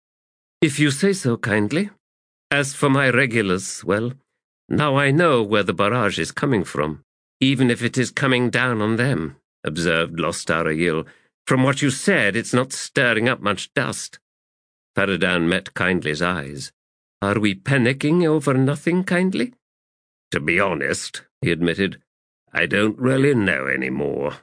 If you say so kindly. As for my regulars, well, now I know where the barrage is coming from, even if it is coming down on them, observed Lostar Ayil. From what you said, it's not stirring up much dust. Faradan met Kindly's eyes. Are we panicking over nothing, Kindly? To be honest, he admitted, I don't really know any more.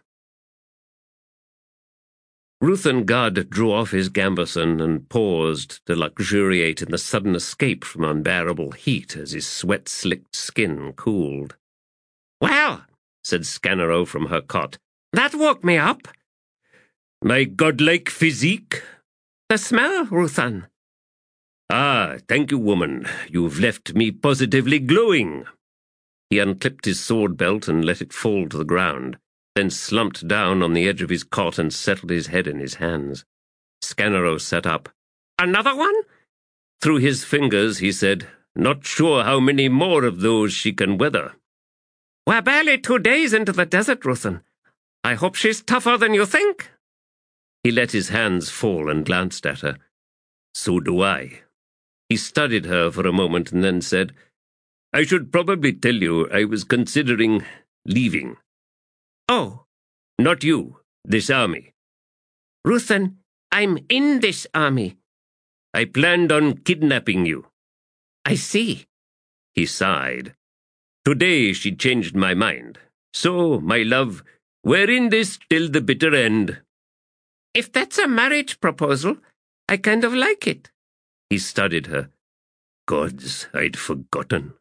Ruthen Gudd drew off his gambeson and paused to luxuriate in the sudden escape from unbearable heat as his sweat-slicked skin cooled. Well, said Scannero from her cot, that woke me up. My godlike physique? The smell, Ruthen. Ah, thank you, woman. You've left me positively glowing. He unclipped his sword belt and let it fall to the ground, then slumped down on the edge of his cot and settled his head in his hands. Scannero sat up. Another one? Through his fingers, he said, Not sure how many more of those she can weather. We're barely two days into the desert, Ruthen. I hope she's tougher than you think. He let his hands fall and glanced at her. So do I. He studied her for a moment and then said, I should probably tell you I was considering leaving. Oh. Not you, this army. Ruthen, I'm in this army. I planned on kidnapping you. I see. He sighed. Today she changed my mind. So, my love, we're in this till the bitter end. If that's a marriage proposal, I kind of like it. He studied her. Gods, I'd forgotten.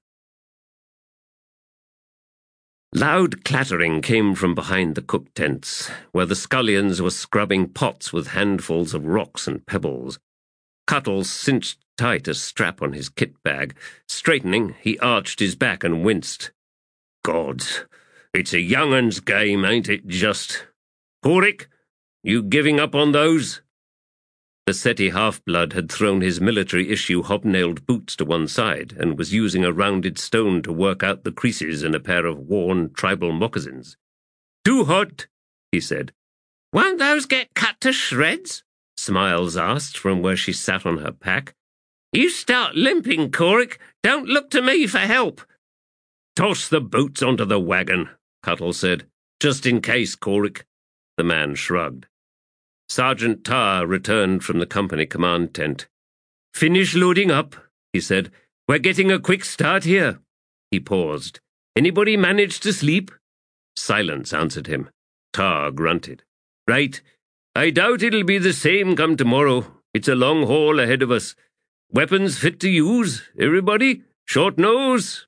Loud clattering came from behind the cook tents, where the scullions were scrubbing pots with handfuls of rocks and pebbles. Cuttles cinched tight a strap on his kit bag. Straightening, he arched his back and winced. Gods, it's a young un's game, ain't it just? Horik, you giving up on those? The Seti half-blood had thrown his military-issue hobnailed boots to one side and was using a rounded stone to work out the creases in a pair of worn tribal moccasins. Too hot, he said. Won't those get cut to shreds? Smiles asked from where she sat on her pack. You start limping, Korik. Don't look to me for help. Toss the boots onto the wagon, Cuttle said. Just in case, Korik. The man shrugged. Sergeant Tar returned from the company command tent. Finish loading up, he said. We're getting a quick start here. He paused. Anybody manage to sleep? Silence answered him. Tar grunted. Right. I doubt it'll be the same come tomorrow. It's a long haul ahead of us. Weapons fit to use, everybody? Short nose?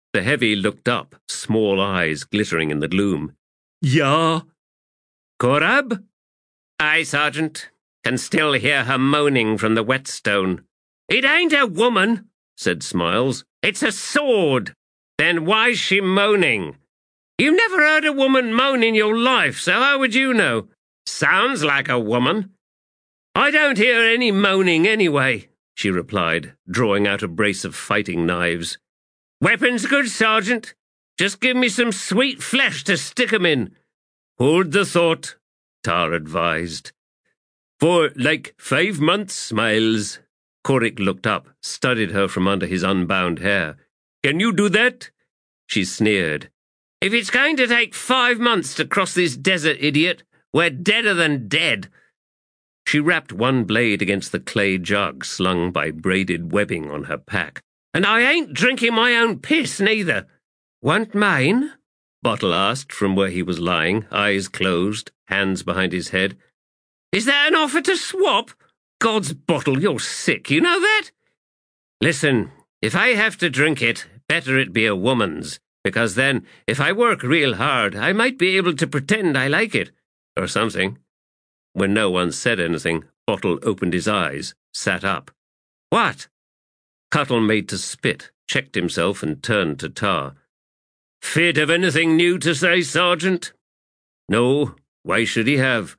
The heavy looked up, small eyes glittering in the gloom. "Ya?" "Corab?" "Aye, Sergeant. Can still hear her moaning from the whetstone." "It ain't a woman," said Smiles. "It's a sword." "Then why's she moaning?" "You've never heard a woman moan in your life, so how would you know?" "Sounds like a woman." "I don't hear any moaning anyway," she replied, drawing out a brace of fighting knives. "Weapons good, Sergeant. Just give me some sweet flesh to stick 'em in." "Hold the thought," Tar advised. "For, like, five months, Smiles." Corrick looked up, studied her from under his unbound hair. "Can you do that?" She sneered. "If it's going to take five months to cross this desert, idiot, we're deader than dead." She rapped one blade against the clay jug slung by braided webbing on her pack. "And I ain't drinking my own piss, neither." "Want mine?" Bottle asked from where he was lying, eyes closed, hands behind his head. "Is that an offer to swap? God's Bottle, you're sick, you know that?" "Listen, if I have to drink it, better it be a woman's, because then, if I work real hard, I might be able to pretend I like it, or something." When no one said anything, Bottle opened his eyes, sat up. "What?" Cuttle made to spit, checked himself, and turned to Tar. "Fit of anything new to say, Sergeant?" "No, why should he have?"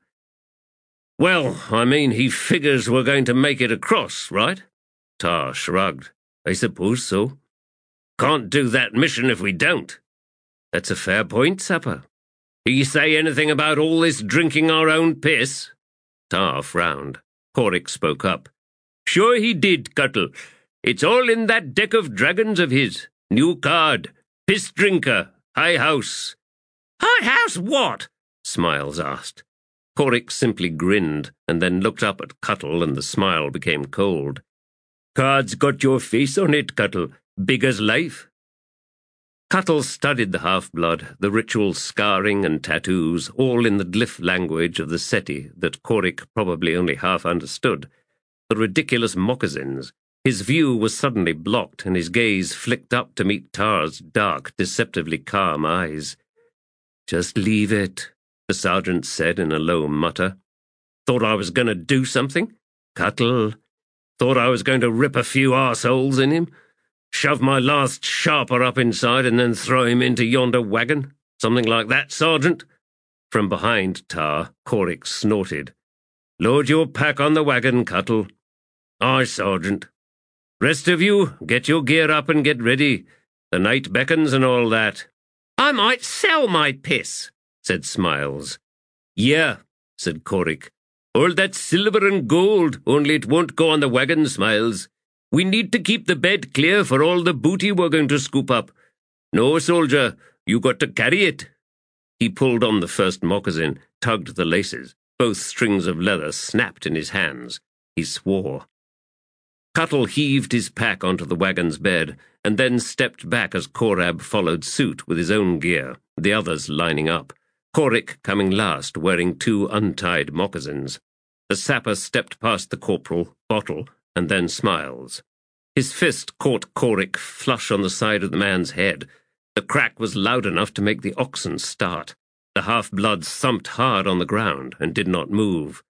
"Well, I mean, he figures we're going to make it across, right?" Tar shrugged. "I suppose so." "Can't do that mission if we don't." "That's a fair point, Sapper." "Do you say anything about all this drinking our own piss?" Tar frowned. Corrick spoke up. "Sure he did, Cuttle. It's all in that deck of dragons of his. New card. Piss drinker. High house." "High house what?" Smiles asked. Corrick simply grinned, and then looked up at Cuttle, and the smile became cold. "Card's got your face on it, Cuttle. Big as life." Cuttle studied the half-blood, the ritual scarring and tattoos, all in the glyph language of the Seti that Corrick probably only half understood. The ridiculous moccasins. His view was suddenly blocked, and his gaze flicked up to meet Tar's dark, deceptively calm eyes. "Just leave it," the sergeant said in a low mutter. "Thought I was going to do something? Cuttle. Thought I was going to rip a few arseholes in him? Shove my last sharper up inside and then throw him into yonder wagon? Something like that, Sergeant?" From behind Tar, Corrick snorted. "Load your pack on the wagon, Cuttle." "Aye, Sergeant." "Rest of you, get your gear up and get ready. The night beckons and all that." "I might sell my piss," said Smiles. "Yeah," said Corrick. "All that silver and gold, only it won't go on the wagon, Smiles. We need to keep the bed clear for all the booty we're going to scoop up. No, soldier, you got to carry it." He pulled on the first moccasin, tugged the laces. Both strings of leather snapped in his hands. He swore. Cuttle heaved his pack onto the wagon's bed, and then stepped back as Corab followed suit with his own gear, the others lining up. Corrick coming last, wearing two untied moccasins. The sapper stepped past the corporal, Bottle, and then Smiles. His fist caught Corrick flush on the side of the man's head. The crack was loud enough to make the oxen start. The half-blood thumped hard on the ground and did not move.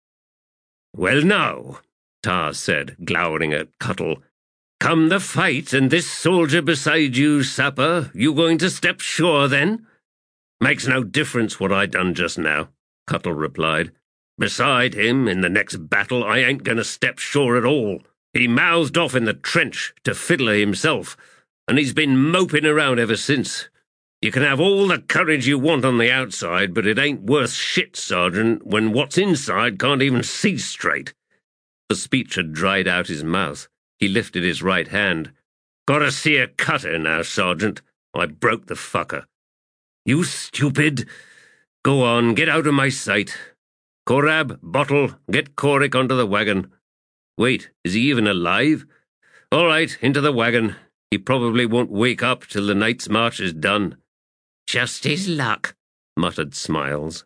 "Well now," Tar said, glowering at Cuttle. "Come the fight, and this soldier beside you, sapper, you going to step sure then?" "Makes no difference what I done just now," Cuttle replied. "Beside him, in the next battle, I ain't going to step sure at all. He mouthed off in the trench to Fiddler himself, and he's been moping around ever since. You can have all the courage you want on the outside, but it ain't worth shit, Sergeant, when what's inside can't even see straight." The speech had dried out his mouth. He lifted his right hand. "Gotta see a cutter now, Sergeant. I broke the fucker." "You stupid! Go on, get out of my sight. Corab, Bottle, get Corrick onto the wagon. Wait, is he even alive? All right, into the wagon. He probably won't wake up till the night's march is done." "Just his luck," muttered Smiles.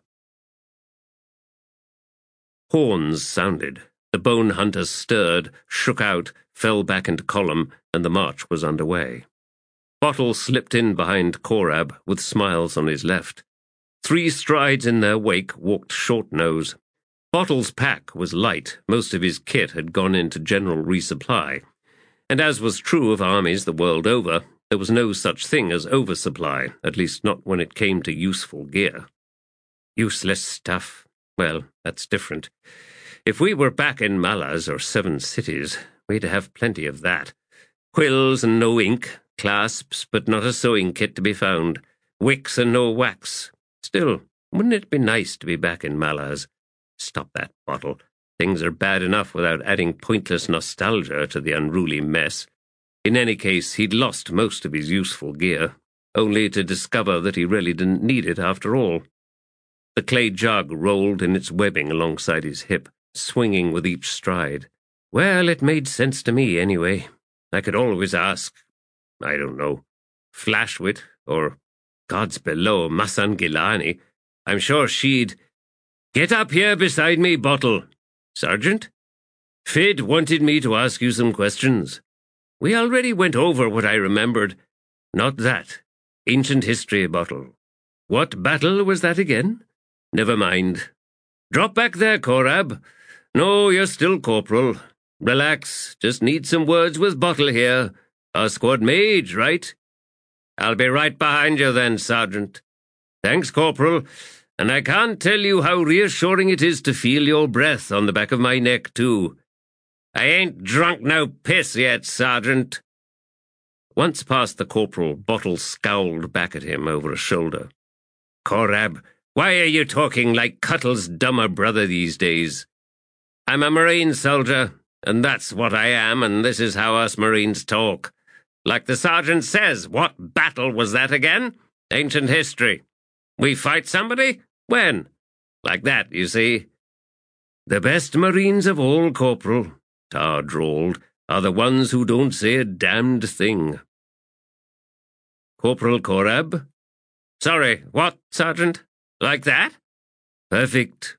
Horns sounded. The bone hunters stirred, shook out, fell back into column, and the march was underway. Bottle slipped in behind Corab with Smiles on his left. Three strides in their wake walked Short-Nose. Bottle's pack was light, most of his kit had gone into general resupply, and as was true of armies the world over, there was no such thing as oversupply, at least not when it came to useful gear. Useless stuff. Well, that's different. If we were back in Malaz or Seven Cities, we'd have plenty of that. Quills and no ink, clasps but not a sewing kit to be found, wicks and no wax. Still, wouldn't it be nice to be back in Malaz? Stop that, Bottle. Things are bad enough without adding pointless nostalgia to the unruly mess. In any case, he'd lost most of his useful gear, only to discover that he really didn't need it after all. The clay jug rolled in its webbing alongside his hip, swinging with each stride. Well, it made sense to me anyway. I could always ask, I don't know, Flashwit or, gods below, Masangilani. I'm sure she'd... Get up here beside me, Bottle. Sergeant? Fid wanted me to ask you some questions. We already went over what I remembered. Not that. Ancient history, Bottle. What battle was that again? Never mind. Drop back there, Corab. No, you're still Corporal. Relax, just need some words with Bottle here. Our squad mage, right? I'll be right behind you then, Sergeant. Thanks, Corporal. And I can't tell you how reassuring it is to feel your breath on the back of my neck, too. I ain't drunk no piss yet, Sergeant. Once past the Corporal, Bottle scowled back at him over a shoulder. Corab, why are you talking like Cuttle's dumber brother these days? I'm a Marine soldier, and that's what I am, and this is how us Marines talk. Like the Sergeant says, what battle was that again? Ancient history. We fight somebody? When? Like that, you see. The best Marines of all, Corporal, Tar drawled, are the ones who don't say a damned thing. Corporal Corab? Sorry, what, Sergeant? Like that? Perfect.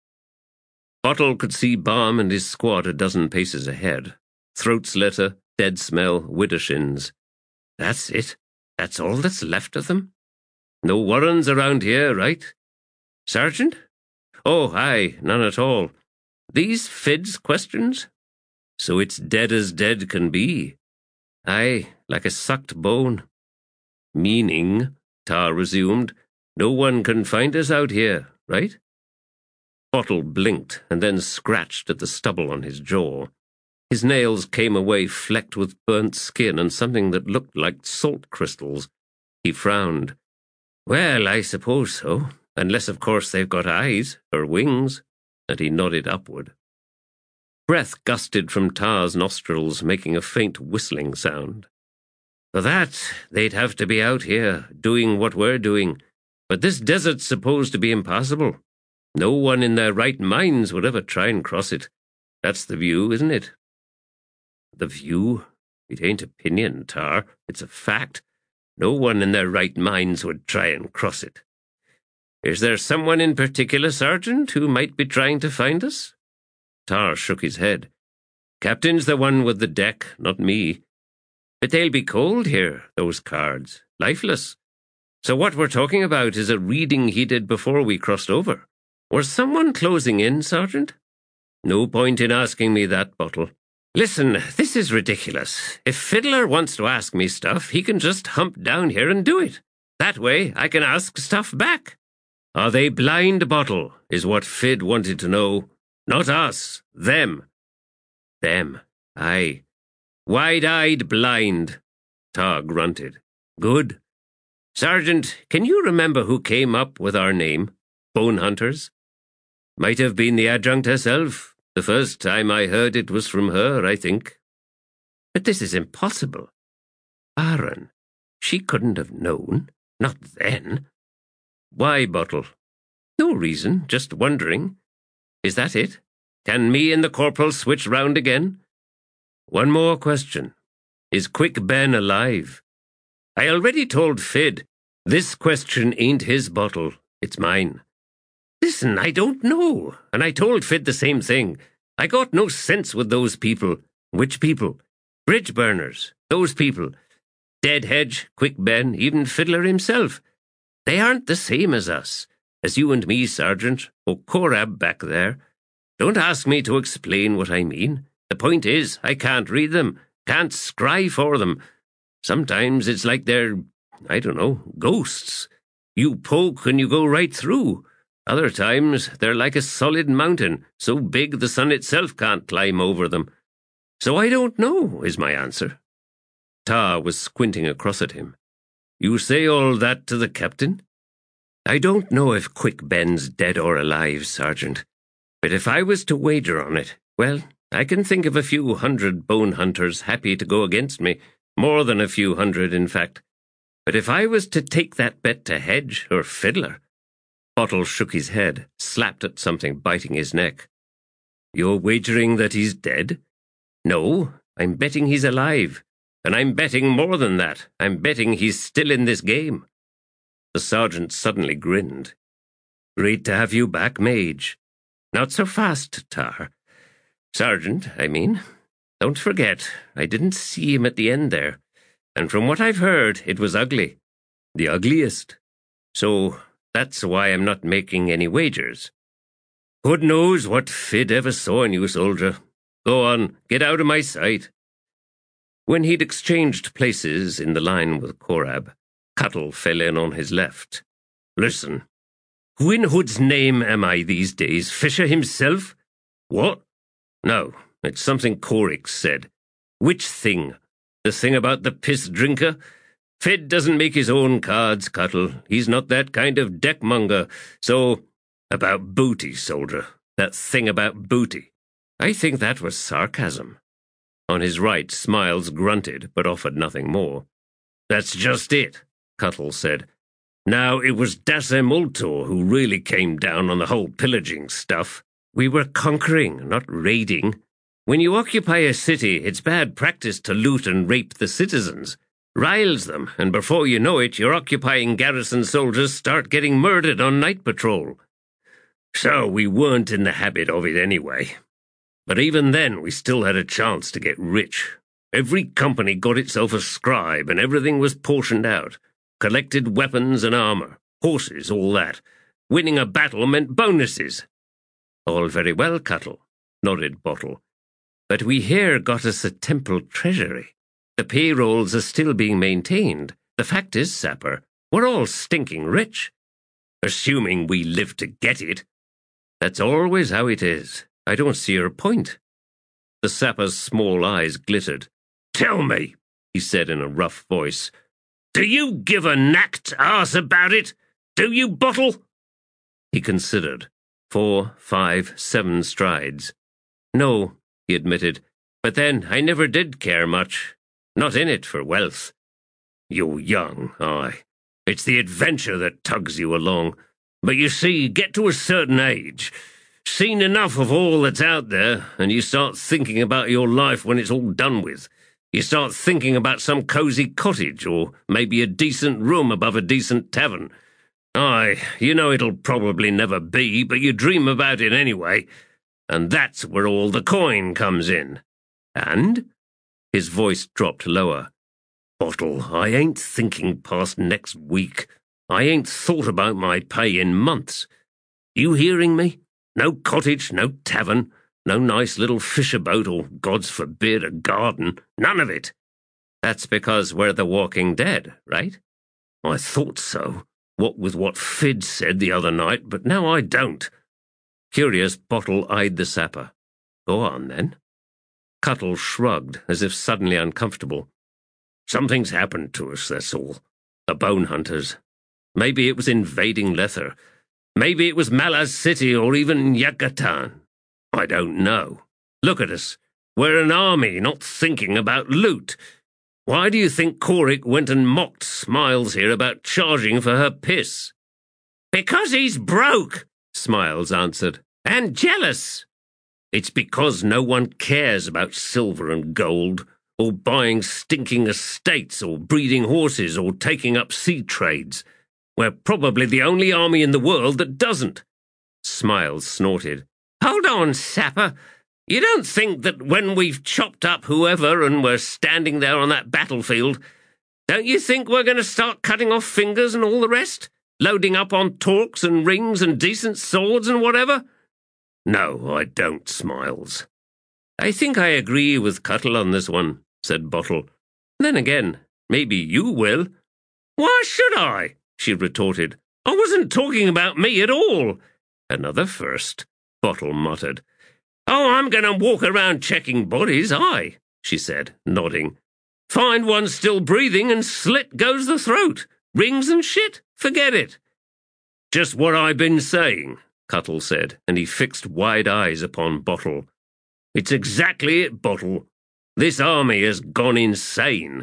Bottle could see Balm and his squad a dozen paces ahead. Throat slitter, dead smell, widdershins. That's it? That's all that's left of them? No warrens around here, right? Sergeant? Oh, aye, none at all. These Fid's questions? So it's dead as dead can be. Aye, like a sucked bone. Meaning, Tar resumed, no one can find us out here, right? Bottle blinked and then scratched at the stubble on his jaw. His nails came away flecked with burnt skin and something that looked like salt crystals. He frowned. Well, I suppose so, unless of course they've got eyes, or wings, and he nodded upward. Breath gusted from Tar's nostrils, making a faint whistling sound. For that, they'd have to be out here, doing what we're doing, but this desert's supposed to be impassable. No one in their right minds would ever try and cross it. That's the view, isn't it? The view? It ain't opinion, Tar, it's a fact. No one in their right minds would try and cross it. Is there someone in particular, Sergeant, who might be trying to find us? Tar shook his head. Captain's the one with the deck, not me. But they'll be cold here, those cards, lifeless. So what we're talking about is a reading he did before we crossed over. Was someone closing in, Sergeant? No point in asking me that, Bottle. Listen, this is ridiculous. If Fiddler wants to ask me stuff, he can just hump down here and do it. That way, I can ask stuff back. Are they blind, Bottle, is what Fid wanted to know. Not us, them. Them, aye. Wide-eyed blind. Tar grunted. Good. Sergeant, can you remember who came up with our name? Bone Hunters? Might have been the adjunct herself. The first time I heard it was from her, I think. But this is impossible. Aaron, she couldn't have known. Not then. Why, Bottle? No reason, just wondering. Is that it? Can me and the Corporal switch round again? One more question. Is Quick Ben alive? I already told Fid. This question ain't his, Bottle. It's mine. Listen, I don't know. And I told Fid the same thing. I got no sense with those people. Which people? Bridge burners. Those people. Deadhedge, Quick Ben, even Fiddler himself. They aren't the same as us, as you and me, Sergeant, or Corab back there. Don't ask me to explain what I mean. The point is, I can't read them, can't scry for them. Sometimes it's like they're, I don't know, ghosts. You poke and you go right through. Other times they're like a solid mountain, so big the sun itself can't climb over them. So I don't know, is my answer. Tar was squinting across at him. You say all that to the captain? I don't know if Quick Ben's dead or alive, Sergeant. But if I was to wager on it, well, I can think of a few hundred bone hunters happy to go against me. More than a few hundred, in fact. But if I was to take that bet to Hedge or Fiddler... Bottle shook his head, slapped at something biting his neck. You're wagering that he's dead? No, I'm betting he's alive. And I'm betting more than that. I'm betting he's still in this game. The sergeant suddenly grinned. Great to have you back, Mage. Not so fast, Tar. Sergeant, I mean. Don't forget, I didn't see him at the end there. And from what I've heard, it was ugly. The ugliest. So that's why I'm not making any wagers. God knows what Fid ever saw in you, soldier. Go on, get out of my sight. When he'd exchanged places in the line with Corab, Cuttle fell in on his left. Listen, who in Hood's name am I these days? Fisher himself? What? No, it's something Corix said. Which thing? The thing about the piss drinker? Fid doesn't make his own cards, Cuttle. He's not that kind of deckmonger. So, about booty, soldier. That thing about booty. I think that was sarcasm. On his right, Smiles grunted, but offered nothing more. That's just it, Cuttle said. Now, it was Dasse Multor who really came down on the whole pillaging stuff. We were conquering, not raiding. When you occupy a city, it's bad practice to loot and rape the citizens. Riles them, and before you know it, your occupying garrison soldiers start getting murdered on night patrol. So we weren't in the habit of it anyway. But even then, we still had a chance to get rich. Every company got itself a scribe, and everything was portioned out. Collected weapons and armor, horses, all that. Winning a battle meant bonuses. All very well, Cuttle, nodded Bottle. But we here got us a temple treasury. The payrolls are still being maintained. The fact is, Sapper, we're all stinking rich. Assuming we live to get it. That's always how it is. I don't see your point. The Sapper's small eyes glittered. Tell me, he said in a rough voice, do you give a knacked arse about it? Do you, Bottle? He considered. Four, five, seven strides. No, he admitted, but then I never did care much. Not in it for wealth. You're young, aye. It's the adventure that tugs you along. But you see, get to a certain age, seen enough of all that's out there, and you start thinking about your life when it's all done with. You start thinking about some cosy cottage, or maybe a decent room above a decent tavern. Aye, you know it'll probably never be, but you dream about it anyway. And that's where all the coin comes in. And? His voice dropped lower. Bottle, I ain't thinking past next week. I ain't thought about my pay in months. You hearing me? No cottage, no tavern, no nice little fisher boat, or, God's forbid, a garden. None of it. That's because we're the Walking Dead, right? I thought so, what with what Fid said the other night, but now I don't. Curious, Bottle eyed the Sapper. Go on, then. Cuttle shrugged, as if suddenly uncomfortable. Something's happened to us, that's all. The Bone Hunters. Maybe it was invading Lether. Maybe it was Malaz City or even Yakatan. I don't know. Look at us. We're an army, not thinking about loot. Why do you think Corrick went and mocked Smiles here about charging for her piss? Because he's broke, Smiles answered, and jealous. It's because no one cares about silver and gold, or buying stinking estates, or breeding horses, or taking up sea trades. We're probably the only army in the world that doesn't. Smiles snorted. Hold on, Sapper. You don't think that when we've chopped up whoever and we're standing there on that battlefield, Don't you think we're going to start cutting off fingers and all the rest? Loading up on torques and rings and decent swords and whatever? No, I don't, Smiles. I think I agree with Cuttle on this one, said Bottle. Then again, maybe you will. Why should I? She retorted. I wasn't talking about me at all. Another first, Bottle muttered. Oh, I'm going to walk around checking bodies, aye, she said, nodding. Find one still breathing and slit goes the throat. Rings and shit? Forget it. Just what I've been saying, Cuttle said, and he fixed wide eyes upon Bottle. It's exactly it, Bottle. This army has gone insane.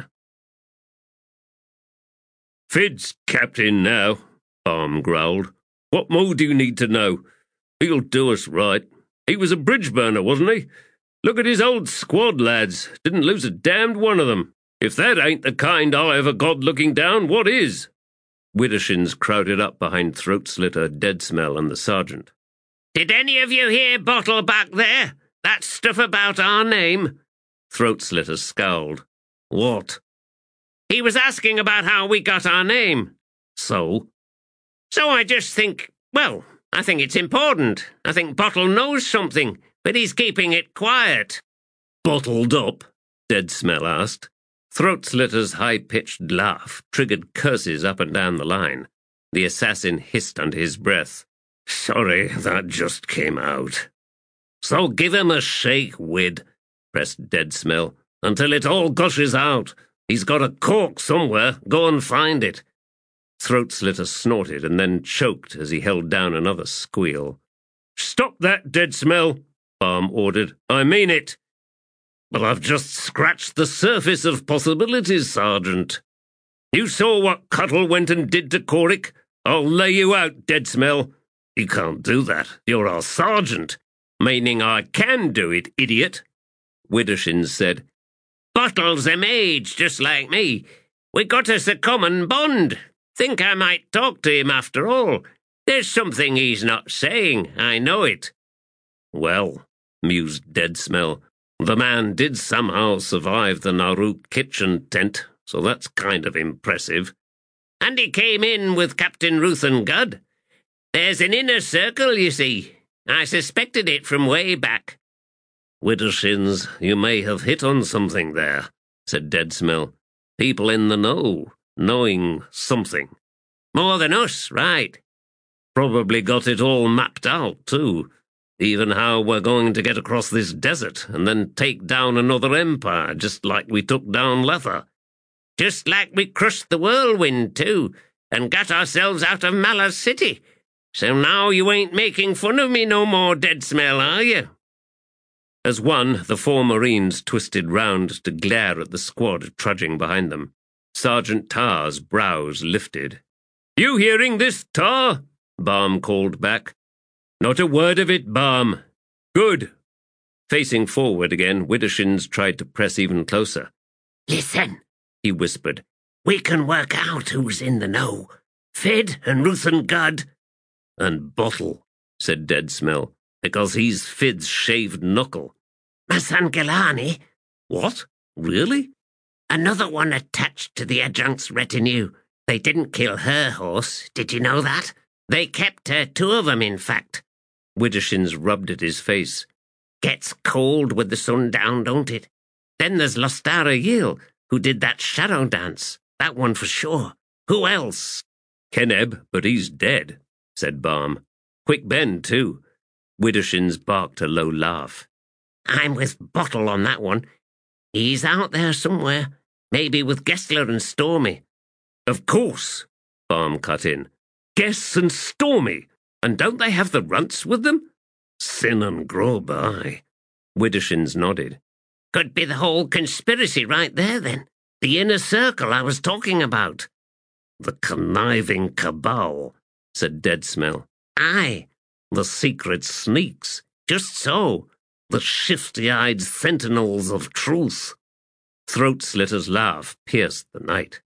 Fid's captain now, Baum growled. What more do you need to know? He'll do us right. He was a bridge burner, wasn't he? Look at his old squad, lads. Didn't lose a damned one of them. If that ain't the kind eye of a god looking down, what is? Widdershins crowded up behind Throat-Slitter, Deadsmell, and the sergeant. Did any of you hear Bottle back there? That stuff about our name? Throat-Slitter scowled. What? He was asking about how we got our name. So? So I just think, well, I think it's important. I think Bottle knows something, but he's keeping it quiet. Bottled up? Deadsmell asked. Throat-Slitter's high-pitched laugh triggered curses up and down the line. The assassin hissed under his breath. Sorry, that just came out. So give him a shake, Wid, pressed Deadsmell, until it all gushes out. He's got a cork somewhere. Go and find it. Throat-Slitter snorted and then choked as he held down another squeal. Stop that, Deadsmell, Baum ordered. I mean it. But I've just scratched the surface of possibilities, Sergeant. You saw what Cuttle went and did to Corrick. I'll lay you out, Deadsmell. You can't do that. You're our sergeant. Meaning I can do it, idiot. Widdershins said. Bottle's a mage, just like me. We got us a common bond. Think I might talk to him after all. There's something he's not saying, I know it. Well, mused Deadsmell, the man did somehow survive the Narut kitchen tent, so that's kind of impressive. And he came in with Captain Ruthengud. There's an inner circle, you see. I suspected it from way back. Widdershins, you may have hit on something there, said Deadsmell. People in the know, knowing something. More than us, right. Probably got it all mapped out, too. Even how we're going to get across this desert and then take down another empire, just like we took down Lether. Just like we crushed the Whirlwind, too, and got ourselves out of Malar City. So now you ain't making fun of me no more, Deadsmell, are you? As one, the four Marines twisted round to glare at the squad trudging behind them. Sergeant Tar's brows lifted. You hearing this, Tar? Baum called back. Not a word of it, Baum. Good. Facing forward again, Widdershins tried to press even closer. Listen, he whispered. We can work out who's in the know. Fid and Ruthengud. And Bottle, said Deadsmell, because he's Fid's shaved knuckle. Masangilani. What? Really? Another one attached to the adjunct's retinue. They didn't kill her horse, did you know that? They kept her, two of them, in fact. Widdershins rubbed at his face. Gets cold with the sun down, don't it? Then there's Lostara Yil, who did that shadow dance. That one for sure. Who else? Keneb, but he's dead, said Baum. Quick Ben, too. Widdershins barked a low laugh. I'm with Bottle on that one. He's out there somewhere, maybe with Gessler and Stormy. Of course, Baum cut in. Guess and Stormy. And don't they have the runts with them? Sin and Grob, aye. Widdershins nodded. Could be the whole conspiracy right there, then. The inner circle I was talking about. The conniving cabal, said Deadsmell. Aye, the secret sneaks. Just so. The shifty-eyed sentinels of truth. Throat-Slitter's laugh pierced the night.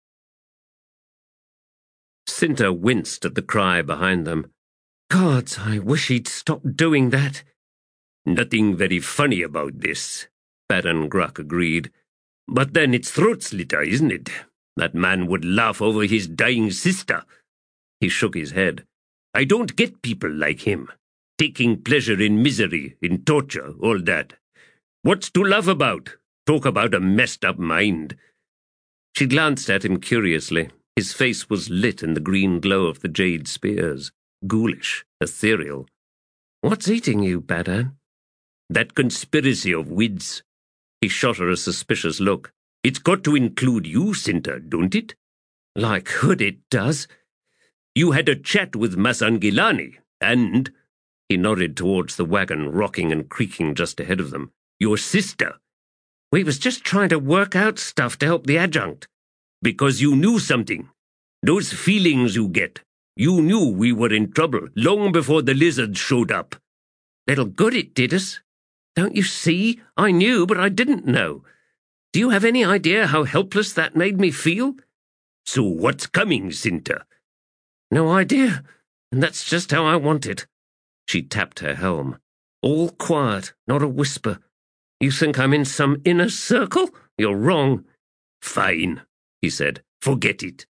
Cinta winced at the cry behind them. Gods, I wish he'd stop doing that. Nothing very funny about this, Baron Gruck agreed. But then it's Throat-Slitter, isn't it? That man would laugh over his dying sister. He shook his head. I don't get people like him. Taking pleasure in misery, in torture, all that. What's to laugh about? Talk about a messed up mind. She glanced at him curiously. His face was lit in the green glow of the jade spears. Ghoulish, ethereal. What's eating you, Badan? That conspiracy of Wid's. He shot her a suspicious look. It's got to include you, Cinta, don't it? Like hood it does. You had a chat with Masangilani, and... He nodded towards the wagon rocking and creaking just ahead of them. Your sister. We was just trying to work out stuff to help the adjunct. Because you knew something. Those feelings you get. You knew we were in trouble long before the lizards showed up. Little good it did us. Don't you see? I knew, but I didn't know. Do you have any idea how helpless that made me feel? So what's coming, Cinta? No idea, and that's just how I want it. She tapped her helm. All quiet, not a whisper. You think I'm in some inner circle? You're wrong. Fine, he said. Forget it.